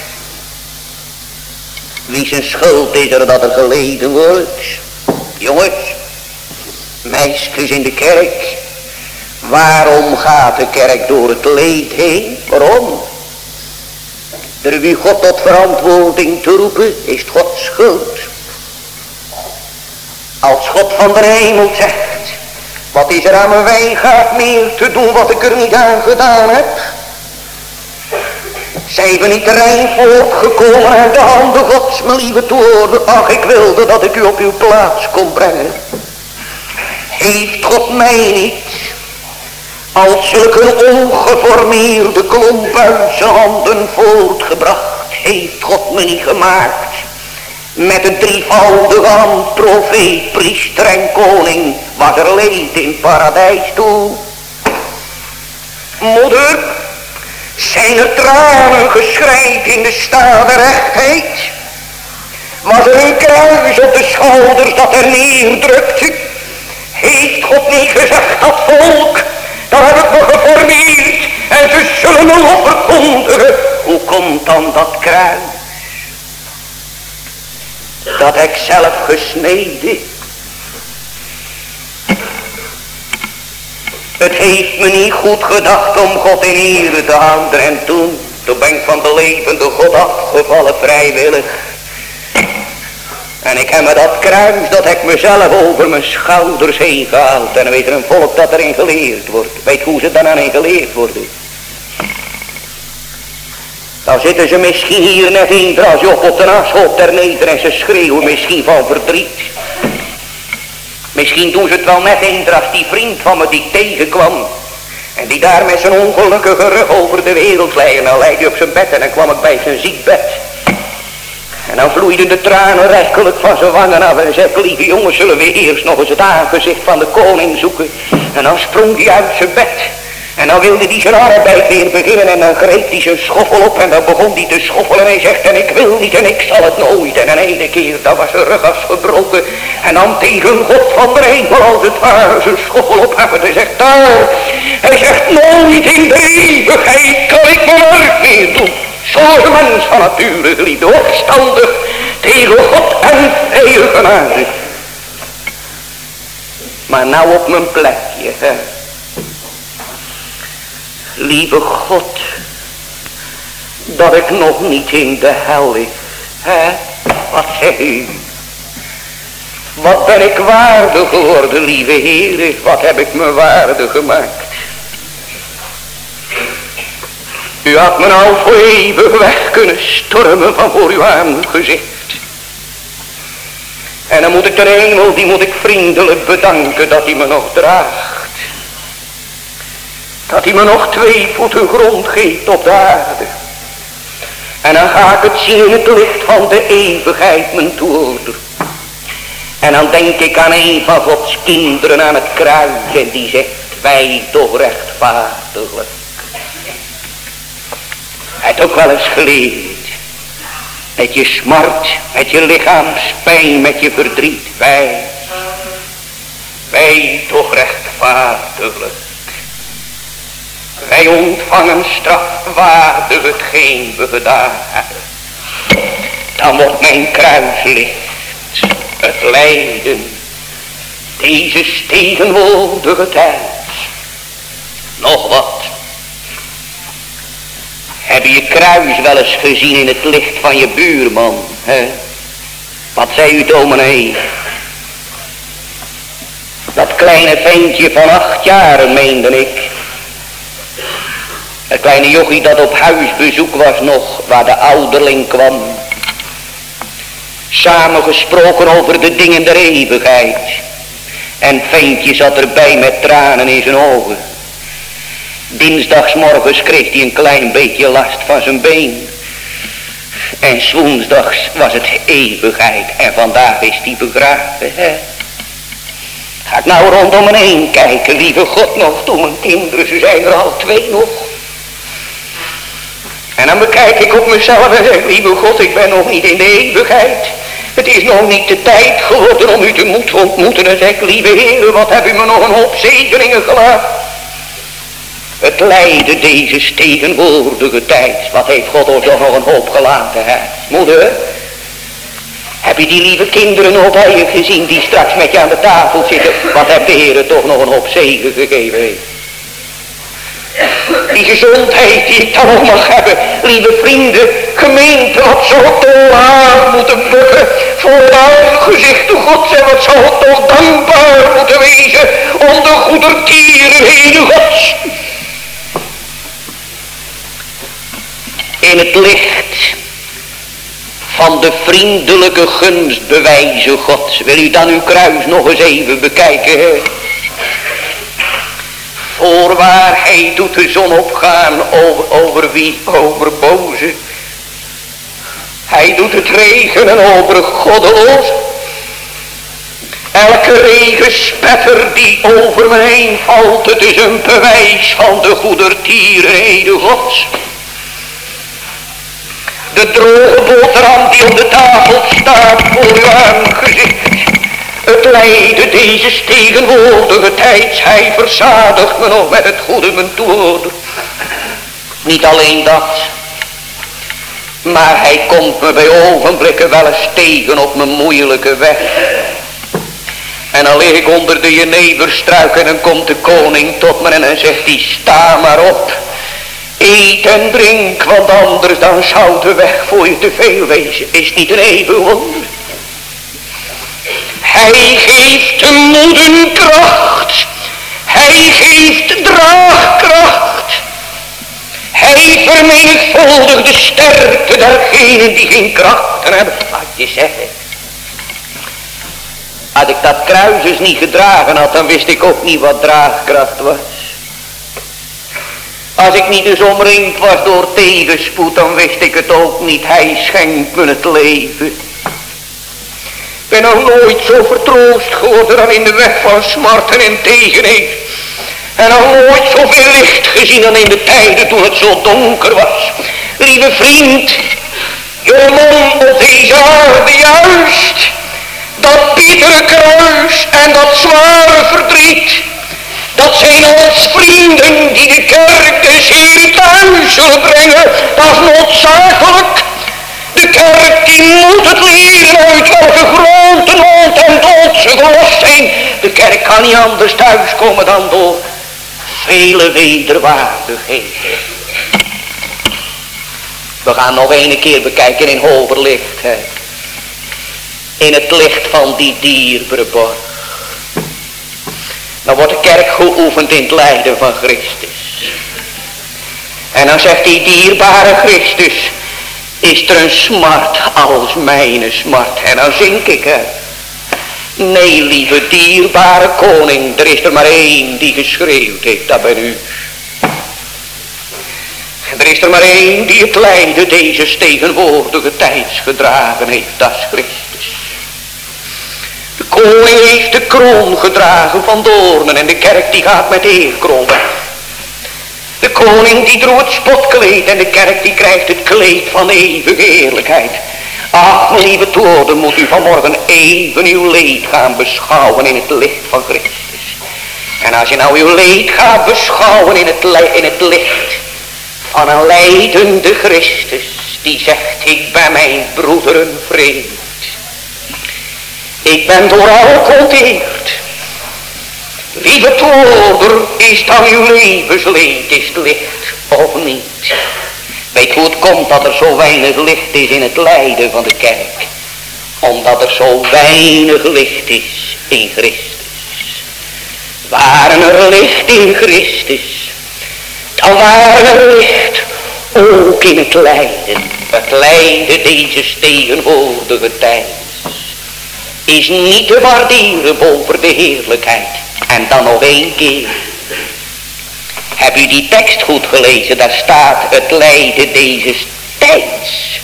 Speaker 2: Wie zijn schuld is er dat er geleden wordt? Jongens, meisjes in de kerk, waarom gaat de kerk door het leed heen? Waarom? Door wie God tot verantwoording te roepen, is het Gods schuld. Als God van de hemel zegt, wat is er aan mijn wijngaard meer te doen wat ik er niet aan gedaan heb? Zijn we niet rein voortgekomen uit de handen Gods, mijn lieve toren? Ach, ik wilde dat ik u op uw plaats kon brengen. Heeft God mij niet als zulke ongeformeerde klomp uit zijn handen voortgebracht? Heeft God me niet gemaakt met een drievoudige hand, profeet, priester en koning? Was er leed in het paradijs toe? Moeder, zijn er tranen geschreid in de stade rechtheid? Was er een kruis op de schouders dat er neerdrukte? Heeft God niet gezegd, dat volk, dat heb ik me geformeerd en ze zullen me nog verkondigen? Hoe komt dan dat kruis? Dat heb ik zelf gesneden. Het heeft me niet goed gedacht om God in ere te houden. En toen ben ik van de levende God afgevallen vrijwillig. En ik heb me dat kruis, dat heb ik mezelf over mijn schouders heen gehaald. En dan weet er een volk dat erin geleerd wordt. Weet hoe ze dan aan in geleerd worden? Dan zitten ze misschien hier net in drasje op de ashoop ter neder en ze schreeuwen misschien van verdriet. Misschien doen ze het wel net in als die vriend van me die tegenkwam. En die daar met zijn ongelukkige rug over de wereld leidde. Dan leidde hij op zijn bed en dan kwam ik bij zijn ziekbed. En dan vloeiden de tranen rijkelijk van zijn wangen af. En zei, lieve jongens, zullen we eerst nog eens het aangezicht van de koning zoeken. En dan sprong hij uit zijn bed. En dan wilde hij zijn arbeid weer beginnen en dan greep hij zijn schoffel op en dan begon hij te schoffelen en hij zegt, en ik wil niet en ik zal het nooit. En een ene keer, dan was zijn rug afgebroken en dan tegen God van de hemel als het ware zijn schoffel opheffen. Hij zegt, daar, hij zegt, nooit in de eeuwigheid kan ik mijn werk meer doen. Zoals een mens van nature, geliefde, opstandig tegen God en vrije genade. Maar nou op mijn plekje, hè. Lieve God, dat ik nog niet in de hel lig. Hè? Wat zeg u? Wat ben ik waardig geworden, lieve Heere? Wat heb ik me waardig gemaakt? U had me nou voor eeuwig weg kunnen stormen van voor uw aangezicht. En dan moet ik de hemel, die moet ik vriendelijk bedanken dat hij me nog draagt. Dat hij me nog 2 voeten grond geeft op de aarde. En dan ga ik het zien in het licht van de eeuwigheid, mijn toehoorder. En dan denk ik aan een van Gods kinderen aan het kruis. En die zegt, wij toch rechtvaardiglijk. Hij heeft ook wel eens geleerd. Met je smart, met je lichaamspijn, met je verdriet. Wij toch rechtvaardiglijk. Wij ontvangen strafwaardig hetgeen we gedaan hebben. Dan wordt mijn kruislicht, het lijden, deze tegenwoordige tijd. Nog wat. Heb je je kruis wel eens gezien in het licht van je buurman? Hè? Wat zei u dominee? Dat kleine ventje van 8 jaar, meende ik. Het kleine jochie dat op huisbezoek was nog, waar de ouderling kwam. Samen gesproken over de dingen der eeuwigheid. En het ventje zat erbij met tranen in zijn ogen. Dinsdagsmorgens kreeg hij een klein beetje last van zijn been. En 's woensdags was het eeuwigheid. En vandaag is hij begraven. Hè? Ga ik nou rondom me heen kijken, lieve God, nog toe mijn kinderen, ze zijn er al 2 nog. En dan bekijk ik op mezelf en zeg, lieve God, ik ben nog niet in de eeuwigheid. Het is nog niet de tijd geworden om u te moeten ontmoeten. En zeg, lieve Heer, wat heb u me nog een hoop zegeningen gelaten. Het lijden deze tegenwoordige tijd. Wat heeft God ons toch nog een hoop gelaten, hè? Moeder, heb je die lieve kinderen nog bij je gezien die straks met je aan de tafel zitten? Wat heeft de Heer toch nog een hoop zegen gegeven heeft? Die gezondheid die ik dan nog mag hebben, lieve vrienden, gemeente, wat zou ik toch haar moeten bukken voor het aangezicht Gods en wat zou ik toch dankbaar moeten wezen om de goedertierenheden Gods. In het licht van de vriendelijke gunstbewijzen Gods, wil u dan uw kruis nog eens even bekijken, hè? Voorwaar, hij doet de zon opgaan over wie? Over boze. Hij doet het regenen over goddeloos. Elke regenspetter die over me heen valt, het is een bewijs van de goedertierenheden Gods. De droge boterham die op de tafel staat voor uw aangezicht. Het lijden deze tegenwoordige tijd, hij verzadigt me nog met het goede mijn toehoorder. Niet alleen dat, maar hij komt me bij ogenblikken wel eens tegen op mijn moeilijke weg. En dan lig ik onder de jeneverstruik en dan komt de koning tot me en dan zegt hij, sta maar op. Eet en drink, want anders dan zou de weg voor je te veel wezen. Is niet een even wonder. Hij geeft de moeden kracht. Hij geeft draagkracht. Hij vermenigvuldigt de sterkte dergenen die geen krachten hebben. Laat je zeggen. Als ik dat kruis eens niet gedragen had, dan wist ik ook niet wat draagkracht was. Als ik niet eens omringd was door tegenspoed, dan wist ik het ook niet. Hij schenkt me het leven. Ik ben nog nooit zo vertroost geworden dan in de weg van smarten en tegenheid. En nog nooit zoveel licht gezien dan in de tijden toen het zo donker was. Lieve vriend, jongeman op deze aarde juist, dat bittere kruis en dat zware verdriet, dat zijn ons vrienden die de kerk des Heeren thuis zullen brengen. Dat is noodzakelijk. De kerk die moet het leren uit welke grote nood en dood ze gelost zijn. De kerk kan niet anders thuiskomen dan door vele wederwaardigheden. We gaan nog een keer bekijken in hoger licht. Hè. In het licht van die dierbare borg. Dan wordt de kerk geoefend in het lijden van Christus. En dan zegt die dierbare Christus, is er een smart als mijne smart. En dan zink ik er. Nee, lieve dierbare koning, er is er maar één die geschreeuwd heeft, dat ben u. En er is er maar één die het lijden deze tegenwoordige tijds gedragen heeft, dat is Christus. De koning heeft de kroon gedragen van doornen en de kerk die gaat met de eerkroon weg. De koning die droeg het spotkleed en de kerk die krijgt het kleed van eeuwige heerlijkheid. Ach, mijn lieve toorder, moet u vanmorgen even uw leed gaan beschouwen in het licht van Christus. En als je nou uw leed gaat beschouwen in het licht van een lijdende Christus, die zegt, ik ben mijn broederen vreemd. Ik ben door al onteerd. Lieve broeder, is dan uw levensleed, is het licht of niet? Weet hoe het komt dat er zo weinig licht is in het lijden van de kerk? Omdat er zo weinig licht is in Christus. Waren er licht in Christus, dan waren er licht ook in het lijden. Het lijden deze tegenwoordige tijd is niet te waarderen boven de heerlijkheid. En dan nog één keer. Heb u die tekst goed gelezen? Daar staat het lijden deze tijds.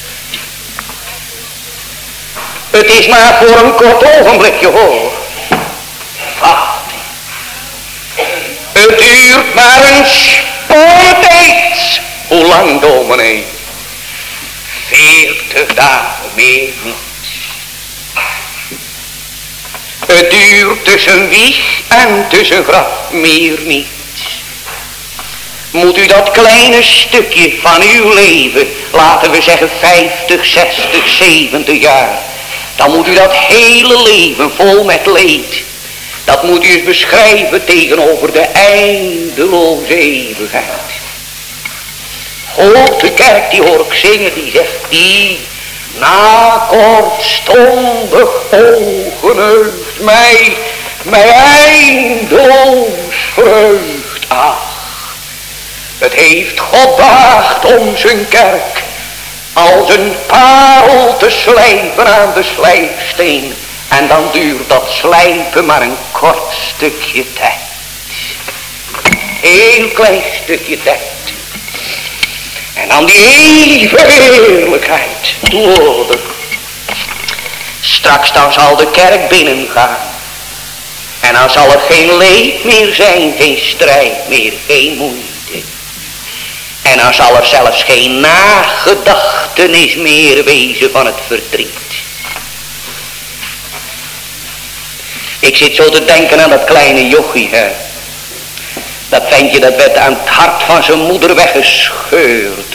Speaker 2: Het is maar voor een kort ogenblikje hoor. Wacht. Het duurt maar een spoortijds. Hoe lang, dominee? 40 dagen, meer niet. Het duurt tussen wieg en tussen graf, meer niet. Moet u dat kleine stukje van uw leven, laten we zeggen 50, 60, 70 jaar, dan moet u dat hele leven vol met leed, dat moet u eens beschrijven tegenover de eindeloze eeuwigheid. Hoort de kerk, die hoor ik zingen, die zegt, die na kortstondig ogenheugd mij eindeloos vreugd. Ach, het heeft God behaagd om zijn kerk als een parel te slijpen aan de slijpsteen. En dan duurt dat slijpen maar een kort stukje tijd. Heel klein stukje tijd. En dan die eeuwige heerlijkheid. Toehoorde. Straks dan zal de kerk binnengaan. En dan zal er geen leed meer zijn, geen strijd meer, geen moeite. En dan zal er zelfs geen nagedachtenis meer wezen van het verdriet. Ik zit zo te denken aan dat kleine jochie, hè. Dat ventje, dat werd aan het hart van zijn moeder weggescheurd.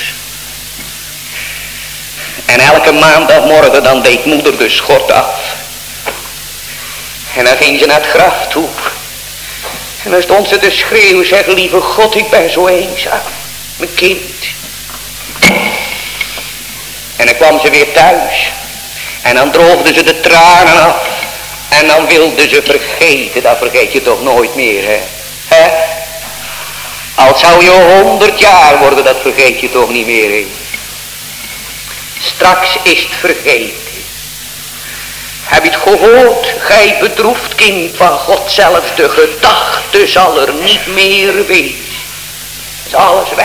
Speaker 2: En elke maandagmorgen dan deed moeder de schort af. En dan ging ze naar het graf toe. En dan stond ze te schreeuwen, zeg, lieve God, ik ben zo eenzaam. Mijn kind. En dan kwam ze weer thuis. En dan droogde ze de tranen af. En dan wilde ze vergeten, dat vergeet je toch nooit meer, hè? Al zou je 100 jaar worden, dat vergeet je toch niet meer, hè? Straks is het vergeten. Heb je het gehoord, gij bedroefd kind van God, zelfs de gedachte zal er niet meer wezen. Is alles weg.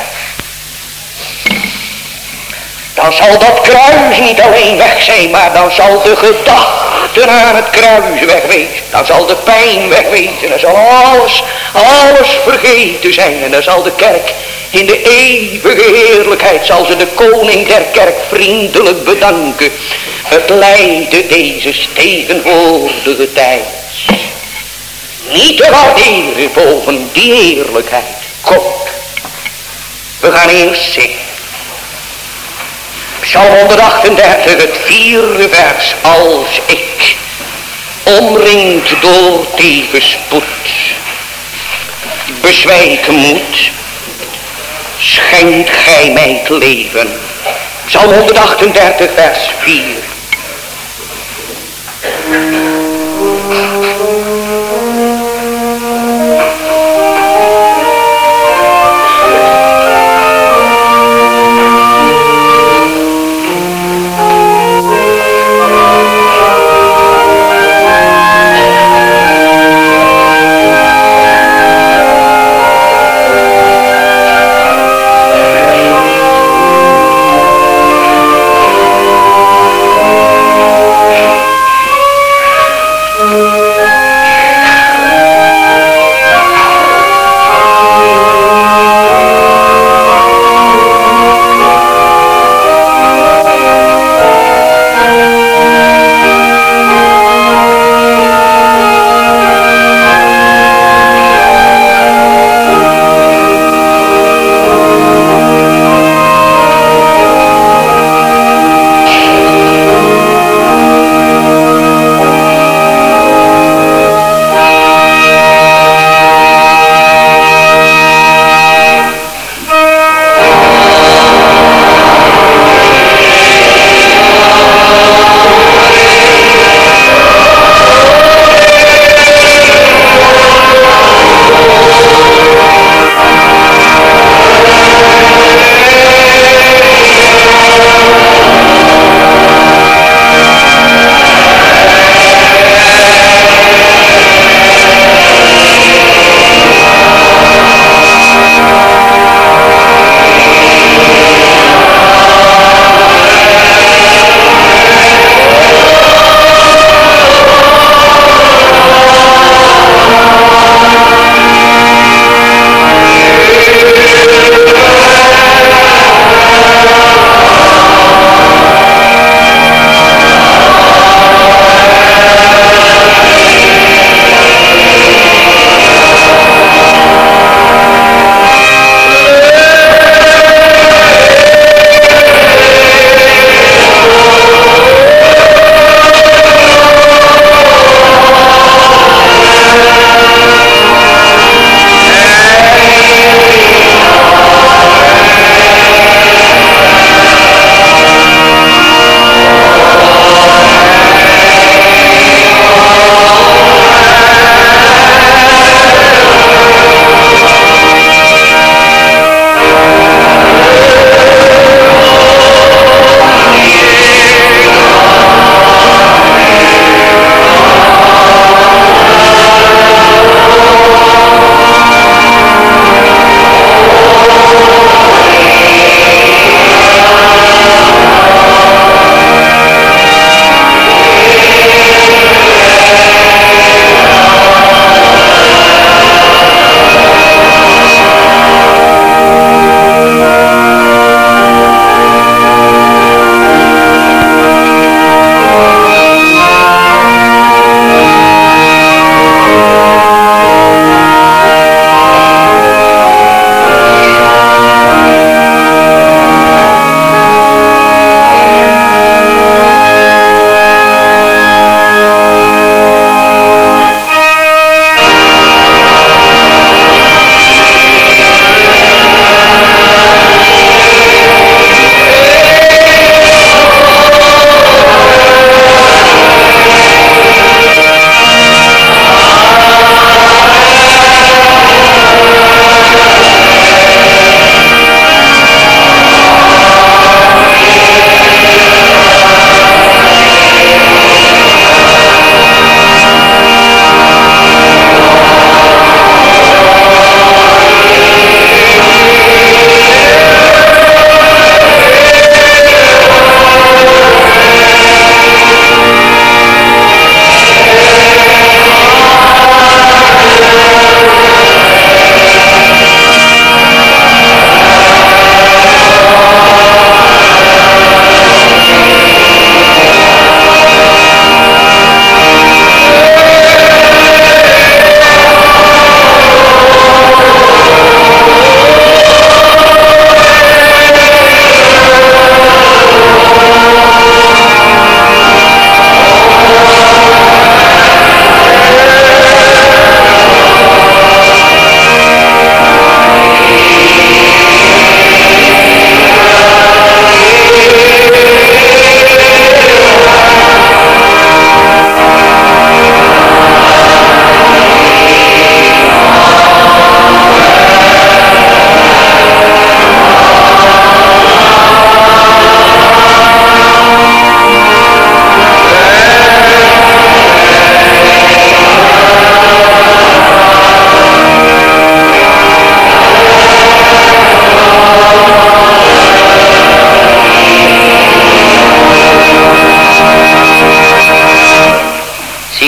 Speaker 2: Dan zal dat kruis niet alleen weg zijn, maar dan zal de gedachte aan het kruis wegwezen. Dan zal de pijn wegwezen. Dan zal alles vergeten zijn. En dan zal de kerk in de eeuwige heerlijkheid, zal ze de koning der kerk vriendelijk bedanken. Het lijden deze tegenwoordige tijd niet te waarderen boven die heerlijkheid. Kom, we gaan eerst zingen. Psalm 138, het 4e vers. Als ik, omringd door tegenspoed, bezwijken moet, schenkt gij mij het leven. Psalm 138, vers 4.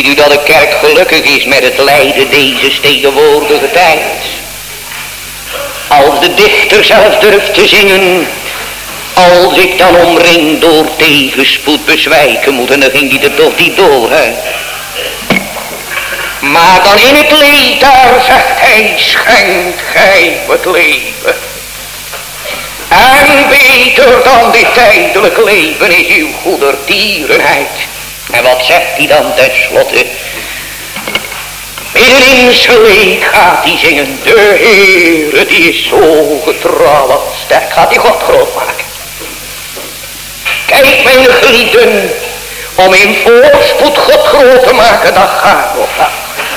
Speaker 2: u dat de kerk gelukkig is met het lijden deze tegenwoordige tijd? Als de dichter zelf durft te zingen, als ik dan omringd door tegenspoed bezwijken moet, en dan ging hij er toch niet door, hè. Maar dan in het leed, daar zegt hij, schenkt gij het leven. En beter dan dit tijdelijk leven is uw goedertierenheid. En wat zegt hij dan tenslotte? Midden in zijn leed gaat hij zingen, de Heere die is zo getrouw en sterk. Gaat hij God groot maken. Kijk mijn geliefden, om in voorspoed God groot te maken, dat gaat nog wel.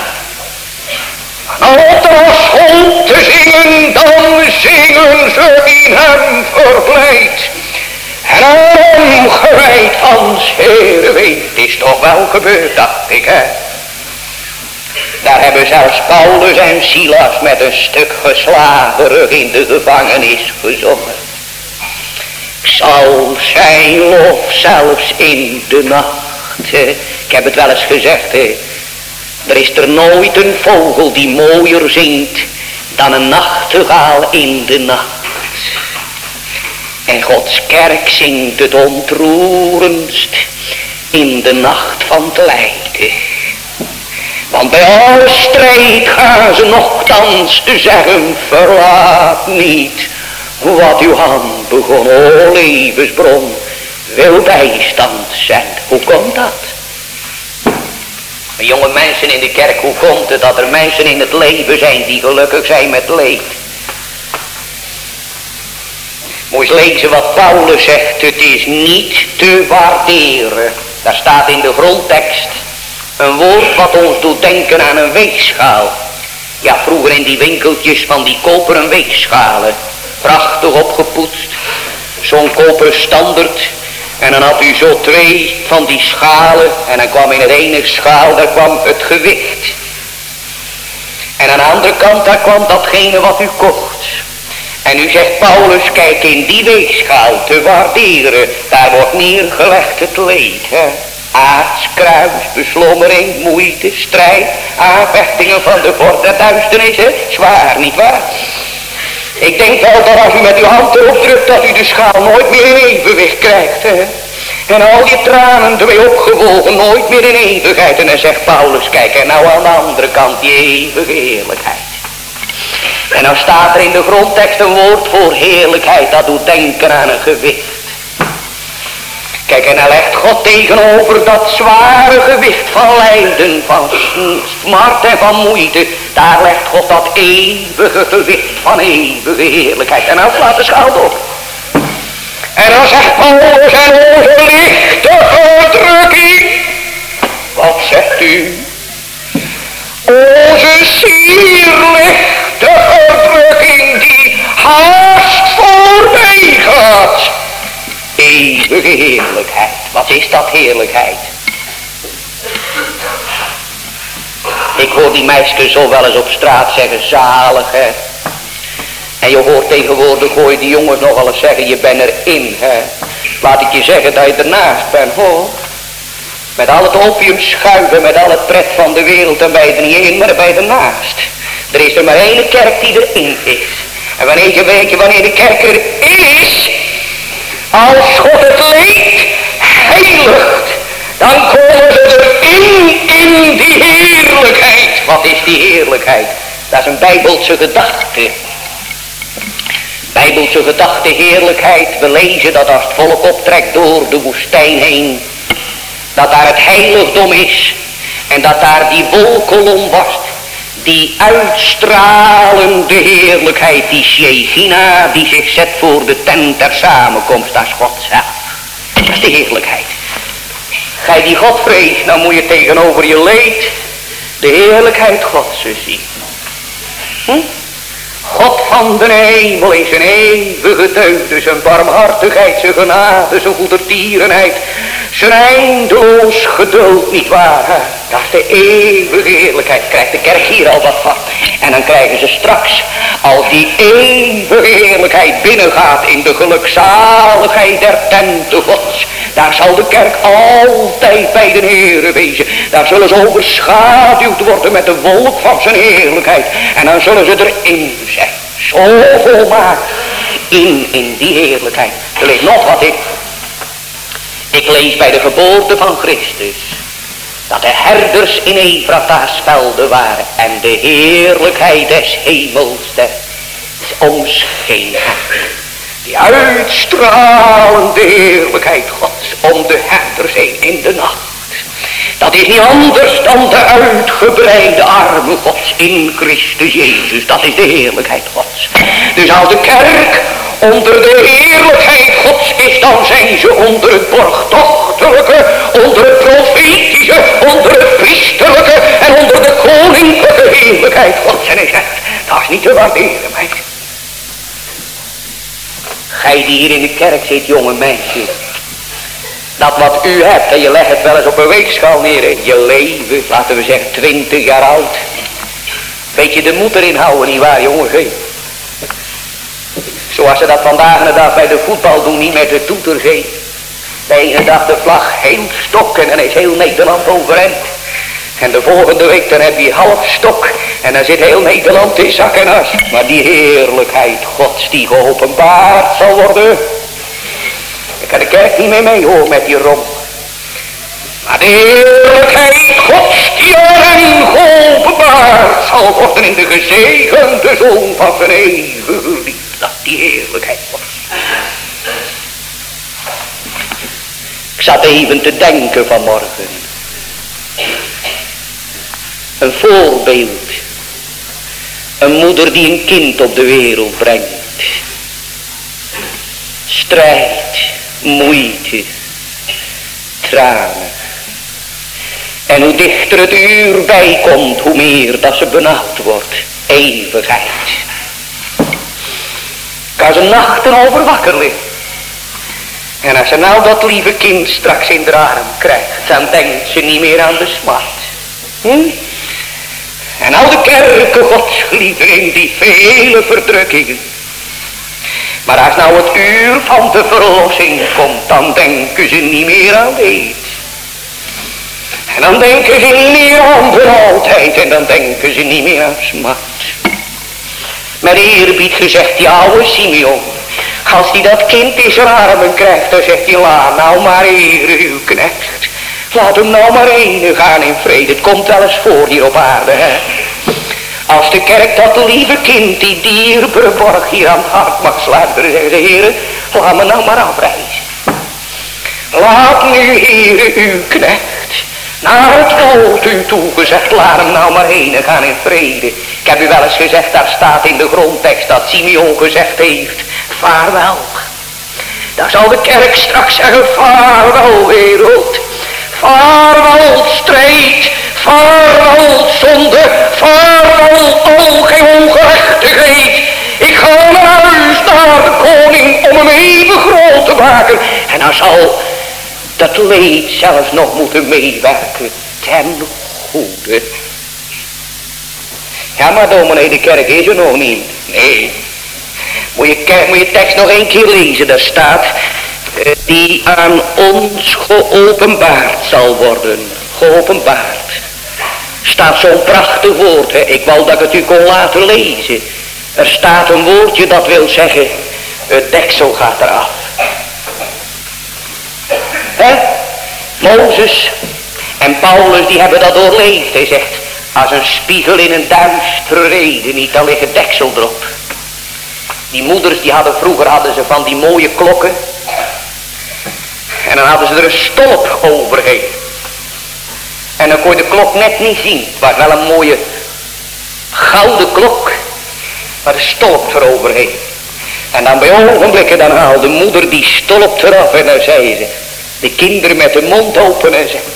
Speaker 2: En als er was hoop te zingen, dan zingen ze in hem verblijd. En om gewijd ans Heere weet, het is toch wel gebeurd, dacht ik, hè. Daar hebben zelfs Paulus en Silas met een stuk geslagen rug in de gevangenis gezongen. Ik zal zijn lof zelfs in de nacht. Ik heb het wel eens gezegd, er is er nooit een vogel die mooier zingt dan een nachtegaal in de nacht. En Gods kerk zingt het ontroerendst in de nacht van het lijden. Want bij alle strijd gaan ze nochtans zeggen, verlaat niet wat uw hand begon, o levensbron, wil bijstand zijn. Hoe komt dat? Jonge mensen in de kerk, hoe komt het dat er mensen in het leven zijn die gelukkig zijn met leed? Moet je lezen wat Paulus zegt, het is niet te waarderen. Daar staat in de grondtekst een woord wat ons doet denken aan een weegschaal. Ja, vroeger in die winkeltjes van die koperen weegschalen. Prachtig opgepoetst. Zo'n koperen standaard. En dan had u zo 2 van die schalen. En dan kwam in het ene schaal, daar kwam het gewicht. En aan de andere kant, daar kwam datgene wat u kocht. En nu zegt Paulus, kijk, in die weegschaal te waarderen, daar wordt neergelegd het leed, hè. Aards, kruis, beslommering, moeite, strijd, aanvechtingen van de vorst der duisternis, hè. Zwaar, niet waar? Ik denk wel dat als u met uw hand erop drukt, dat u de schaal nooit meer in evenwicht krijgt, hè. En al je tranen ermee opgewogen, nooit meer in eeuwigheid. En dan zegt Paulus, kijk, en nou aan de andere kant die eeuwige heerlijkheid. En dan staat er in de grondtekst een woord voor heerlijkheid, dat doet denken aan een gewicht. Kijk, en dan legt God tegenover dat zware gewicht van lijden, van smart en van moeite. Daar legt God dat eeuwige gewicht van eeuwige heerlijkheid. En dan slaat de schaal op. En dan zegt Paulus, en onze lichte verdrukking. Wat zegt u? Onze sierlichte verdrukking die haast voorbij gaat. Eeuwige heerlijkheid. Wat is dat heerlijkheid? Ik hoor die meisjes zo wel eens op straat zeggen, zalig, hè. En je hoort tegenwoordig, hoor je die jongens nog wel eens zeggen, je bent erin, hè. Laat ik je zeggen dat je ernaast bent, hoor. Met al het opium schuiven, met al het pret van de wereld, dan ben je er niet in, maar dan ben je ernaast. Er is er maar één kerk die erin is. En weet je wanneer de kerk er is? Als God het leed heiligt, dan komen ze erin in die heerlijkheid. Wat is die heerlijkheid? Dat is een bijbelse gedachte. Bijbelse gedachte, heerlijkheid. We lezen dat als het volk optrekt door de woestijn heen, dat daar het heiligdom is. En dat daar die wolkolom was. Die uitstralende heerlijkheid, die Shechina, die zich zet voor de tent der samenkomst, dat is God zelf. Dat is de heerlijkheid. Gij die God vreest, dan moet je tegenover je leed de heerlijkheid Gods zien. God van de hemel in zijn eeuwige deugden, zijn barmhartigheid, zijn genade, zijn goedertierenheid, zijn eindeloos geduld, niet waar, hè? Dat is de eeuwige heerlijkheid. Krijgt de kerk hier al wat van. En dan krijgen ze straks, als die eeuwige heerlijkheid binnengaat in de gelukzaligheid der tenten Gods. Daar zal de kerk altijd bij de Heere wezen. Daar zullen ze overschaduwd worden met de wolk van zijn heerlijkheid. En dan zullen ze erin zijn. Zo volmaakt in die heerlijkheid. Er ligt nog wat in. Ik lees bij de geboorte van Christus dat de herders in Efrata's velden waren en de heerlijkheid des hemels omscheen hen. Die uitstralende heerlijkheid Gods om de herders heen in de nacht. Dat is niet anders dan de uitgebreide armen Gods in Christus Jezus. Dat is de heerlijkheid Gods. Dus als de kerk onder de heerlijkheid Gods is, dan zijn ze onder het borgtochtelijke, onder het profetische, onder het priesterlijke en onder de koninklijke heerlijkheid Gods. En hij zegt, dat is niet te waarderen, meid. Gij die hier in de kerk zit, jonge meisje. Dat wat u hebt, en je legt het wel eens op een weegschaal neer, in je leven, laten we zeggen 20 jaar oud. Weet je de moed erin houden, nietwaar jongens? Zoals ze dat vandaag de dag bij de voetbal doen, niet met de toeter geven. De ene dag de vlag heel stok en dan is heel Nederland overeind. En de volgende week dan heb je half stok en dan zit heel Nederland in zak en as. Maar die heerlijkheid Gods die geopenbaard zal worden. Ik kan de kerk niet meer mee hoor met die rom. Maar de heerlijkheid Gods die aan hem geopenbaard zal worden in de gezegende zoon van zijn eeuwige liefde. Dat die heerlijkheid Gods. Ik zat even te denken vanmorgen. Een voorbeeld. Een moeder die een kind op de wereld brengt. Strijd, moeite, tranen. En hoe dichter het uur bijkomt, hoe meer dat ze benauwd wordt. Eeuwigheid. Kan ze nachten over wakker liggen. En als ze nou dat lieve kind straks in de arm krijgt, dan denkt ze niet meer aan de smart. En al de kerken Gods geliefden in die vele verdrukkingen. Maar als nou het uur van de verlossing komt, dan denken ze niet meer aan leed. En dan denken ze niet meer aan benauwdheid en dan denken ze niet meer aan smart. Met eerbied gezegd, die oude Simeon, als die dat kind in zijn armen krijgt, dan zegt hij, laat nou maar ere uw knecht. Laat hem nou maar heen gaan in vrede. Het komt wel eens voor hier op aarde, hè. Als de kerk dat lieve kind, die dierbare borg hier aan het hart mag sluiten, zeggen ze, heren, laat me nou maar afreizen. Laat nu, heren, uw knecht naar het woord u toegezegd, laat hem nou maar heen en gaan in vrede. Ik heb u wel eens gezegd, daar staat in de grondtekst dat Simeon gezegd heeft, vaarwel. Dan zal de kerk straks zeggen, vaarwel wereld, vaarwel strijd, vaarwel zonde, vaarwel al geen ongerechtigheid. Ik ga naar huis, naar de koning, om hem even groot te maken. En dan zal dat leed zelfs nog moeten meewerken ten goede. Ja, maar dominee, de kerk is er nog niet. Nee. Moet je tekst nog één keer lezen. Daar staat, die aan ons geopenbaard zal worden. Geopenbaard. Staat zo'n prachtig woord. Hè? Ik wou dat ik het u kon laten lezen. Er staat een woordje dat wil zeggen, het deksel gaat eraf. Hè? Mozes en Paulus die hebben dat doorleefd. Hij zegt, als een spiegel in een duistere reden niet, dan ligt het deksel erop. Die moeders die vroeger hadden ze van die mooie klokken. En dan hadden ze er een stolp overheen. En dan kon je de klok net niet zien. Het was wel een mooie gouden klok. Maar de stolp eroverheen. En dan bij ogenblikken dan haalde de moeder die stolp eraf en dan zei ze. De kinderen met de mond open en zeggen.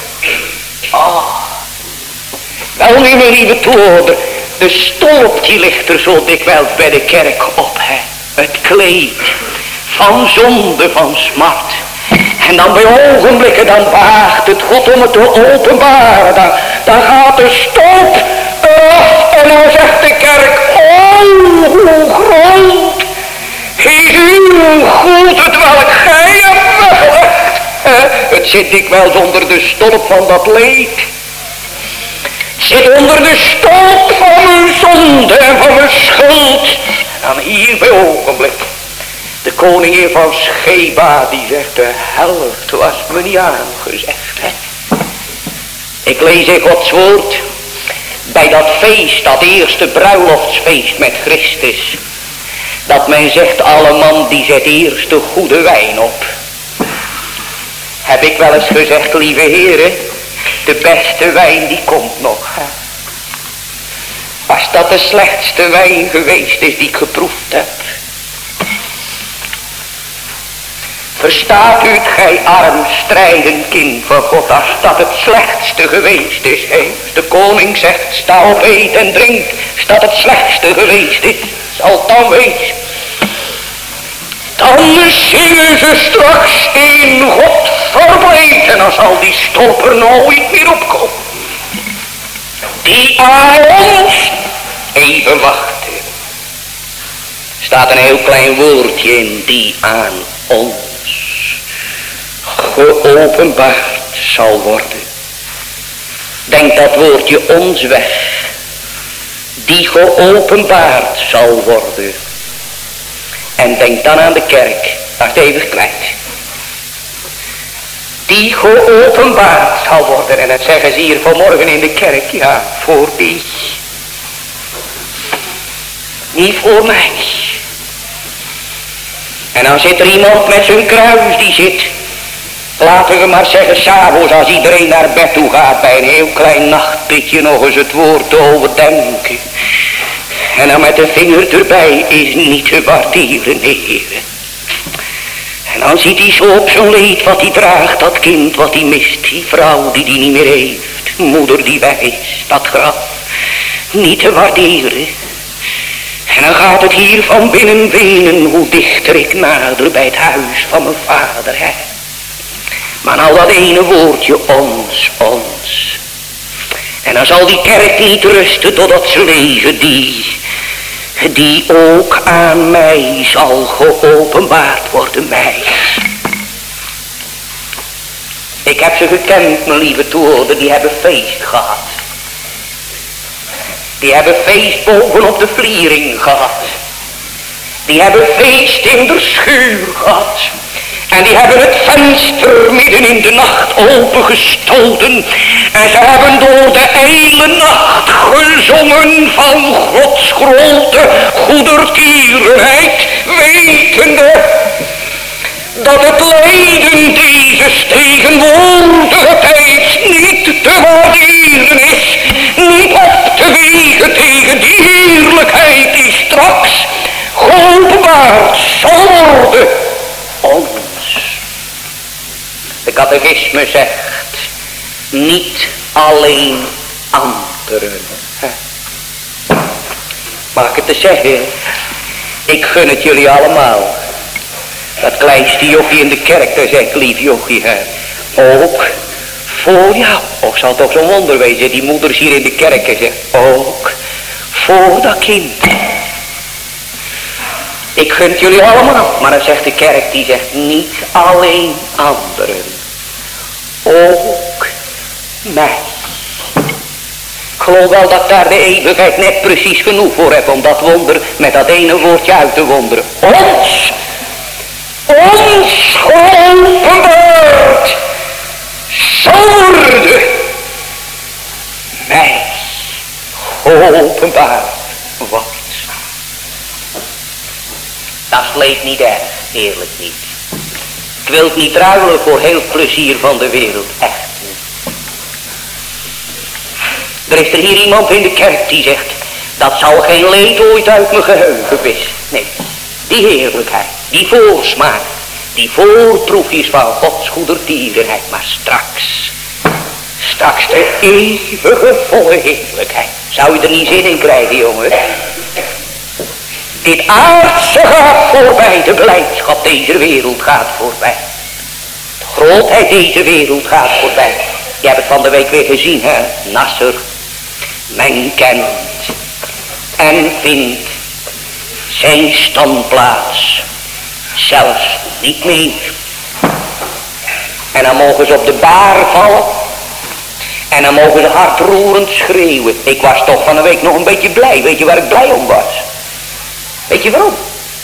Speaker 2: Wel nu mijn lieve toehoorder. De stolp die ligt er zo dikwijls bij de kerk op. Hè. Het kleed van zonde, van smart. En dan bij ogenblikken dan waagt het God om het te openbaren. dan gaat de stolp eraf en dan zegt de kerk, oh, hoe groot is uw goed het welk gij hebt weggelegd. Het zit dikwijls onder de stolp van dat leed. Het zit onder de stolp van mijn zonde en van mijn schuld. En hier bij ogenblik. De koningin van Sheba die zegt, de helft was me niet aangezegd. Hè? Ik lees in Gods woord. Bij dat feest, dat eerste bruiloftsfeest met Christus. Dat men zegt, alle man die zet eerst de goede wijn op. Heb ik wel eens gezegd, lieve heren, de beste wijn die komt nog. Hè? Als dat de slechtste wijn geweest is die ik geproefd heb. Verstaat u het, gij arm strijdend kind van God, als dat het slechtste geweest is. Hè? De koning zegt, sta op, eet en drink, als dat het slechtste geweest is, zal dan wezen. Dan zingen ze straks in God verbleed en dan zal die stolp er nooit meer opkomen. Die aan ons, even wachten. Staat een heel klein woordje in, die aan ons geopenbaard zal worden. Denk dat woordje ons weg. Die geopenbaard zal worden. En denk dan aan de kerk. Dat is even kwijt. Die geopenbaard zal worden. En dat zeggen ze hier vanmorgen in de kerk. Ja, voor die. Niet voor mij. En dan zit er iemand met zijn kruis die zit. Laten we maar zeggen, 's avonds als iedereen naar bed toe gaat bij een heel klein nachtpitje nog eens het woord te overdenken. En dan met de vinger erbij is niet te waarderen, heren. En dan ziet hij zo op zo'n leed wat hij draagt, dat kind wat hij mist, die vrouw die niet meer heeft, moeder die weg is, dat graf, niet te waarderen. En dan gaat het hier van binnen wenen, hoe dichter ik nader bij het huis van mijn vader heb. Maar nou dat ene woordje, ons. En dan zal die kerk niet rusten totdat ze lezen, die ook aan mij zal geopenbaard worden, mij. Ik heb ze gekend, mijn lieve toehoorder, die hebben feest gehad. Die hebben feest bovenop de vliering gehad. Die hebben feest in de schuur gehad. En die hebben het venster midden in de nacht opengestoten. En ze hebben door de hele nacht gezongen van Gods grote goedertierenheid, wetende dat het lijden deze tegenwoordige tijd niet te waarderen is, niet op te wegen tegen die heerlijkheid die straks geopenbaard zal worden ons. De catechisme zegt, niet alleen anderen. Mag ik het te zeggen? Ik gun het jullie allemaal. Dat kleinste jochie in de kerk, daar zegt lief jochie, ook voor jou. Of zal toch zo'n wonder wezen, die moeders hier in de kerk zegt, ook voor dat kind. Ik gun het jullie allemaal, maar dan zegt de kerk, die zegt niet alleen anderen, ook mij. Ik geloof wel dat daar de eeuwigheid net precies genoeg voor heb om dat wonder met dat ene woordje uit te wonderen. Ons geopenbaard zal worden, mij geopenbaard wordt. Dat leed niet erg, eerlijk niet. Ik wil het niet ruilen voor heel plezier van de wereld, echt niet. Er is er hier iemand in de kerk die zegt, dat zal geen leed ooit uit mijn geheugen wissen. Nee, die heerlijkheid, die voorsmaak, die voorproefjes van Gods goedertierenheid, maar straks de eeuwige volle heerlijkheid. Zou je er niet zin in krijgen, jongen? Dit aardse gaat voorbij, de blijdschap deze wereld gaat voorbij. De grootheid deze wereld gaat voorbij. Je hebt het van de week weer gezien, hè? Nasser. Men kent en vindt zijn standplaats zelfs niet meer. En dan mogen ze op de baar vallen. En dan mogen ze hartroerend schreeuwen. Ik was toch van de week nog een beetje blij. Weet je waar ik blij om was? Weet je waarom?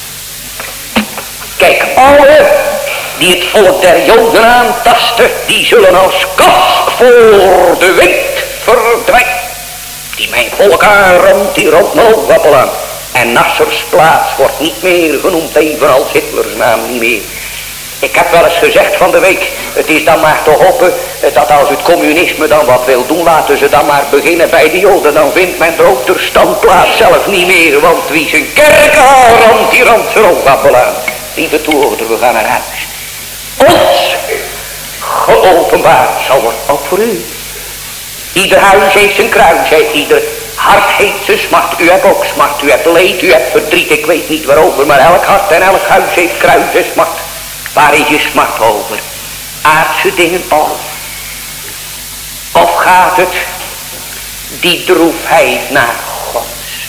Speaker 2: Kijk, alle die het volk der Joden aantasten, die zullen als kask voor de wind verdwijnen. Die mijn volk aanramt, die roept noogappel aan. En Nassers plaats wordt niet meer genoemd, evenals Hitlers naam niet meer. Ik heb wel eens gezegd van de week, het is dan maar te hopen dat als het communisme dan wat wil doen, laten ze dan maar beginnen bij de Joden. Dan vindt men er ook de standplaats zelf niet meer, want wie zijn kerk aanramt, die ramt zijn oogappel aan. Lieve toehoorder, we gaan naar huis. Ons geopenbaard zal worden, ook voor u. Ieder huis heeft zijn kruis, ieder hart heeft zijn smart. U hebt ook smart, u hebt leed, u hebt verdriet, ik weet niet waarover, maar elk hart en elk huis heeft kruis en smart. Waar is je smart over? Aardse dingen of gaat het die droefheid naar God?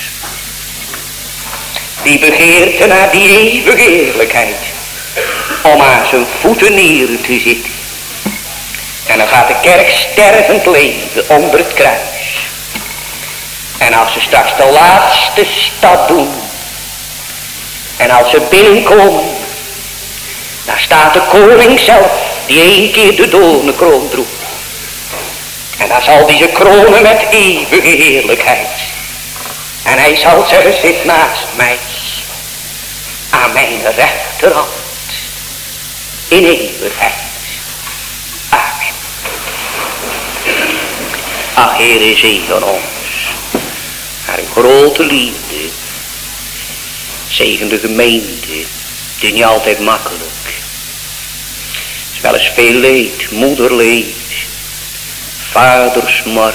Speaker 2: Die begeerte naar die eeuwige heerlijkheid. Om aan zijn voeten neer te zitten. En dan gaat de kerk stervend leven onder het kruis. En als ze straks de laatste stap doen. En als ze binnenkomen. Dan staat de koning zelf. Die 1 keer de doornenkroon droeg. En dan zal hij ze kronen met eeuwige heerlijkheid. En hij zal zeggen, zit naast mij. Aan mijn rechterhand. In eeuwigheid. Amen. Ach, Heer, zegen ons. Naar uw grote liefde. Zegen de gemeente. Het is niet altijd makkelijk. Het is wel eens veel leed. Moederleed. Vadersmart.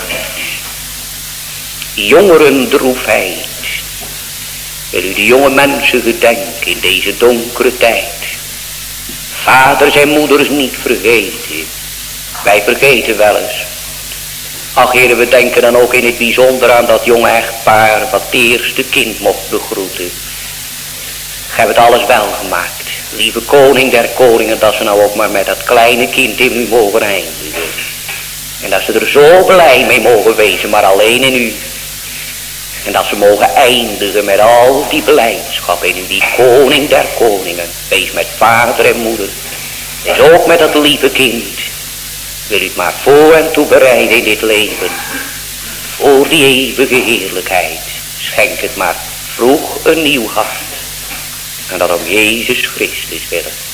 Speaker 2: Jongerendroefheid. Wil u de jonge mensen gedenken in deze donkere tijd. Vaders en moeders niet vergeten. Wij vergeten wel eens. Ach, heren, we denken dan ook in het bijzonder aan dat jonge echtpaar wat het eerste kind mocht begroeten. Gij hebt het alles wel gemaakt. Lieve koning der koningen, dat ze nou ook maar met dat kleine kind in u mogen eindigen. En dat ze er zo blij mee mogen wezen, maar alleen in u. En dat ze mogen eindigen met al die blijdschap in u, die koning der koningen. Wees met vader en moeder. Wees ook met dat lieve kind. Wil u het maar voor en toe bereiden in dit leven. Voor die eeuwige heerlijkheid. Schenk het maar vroeg een nieuw hart. En dat om Jezus Christus willen.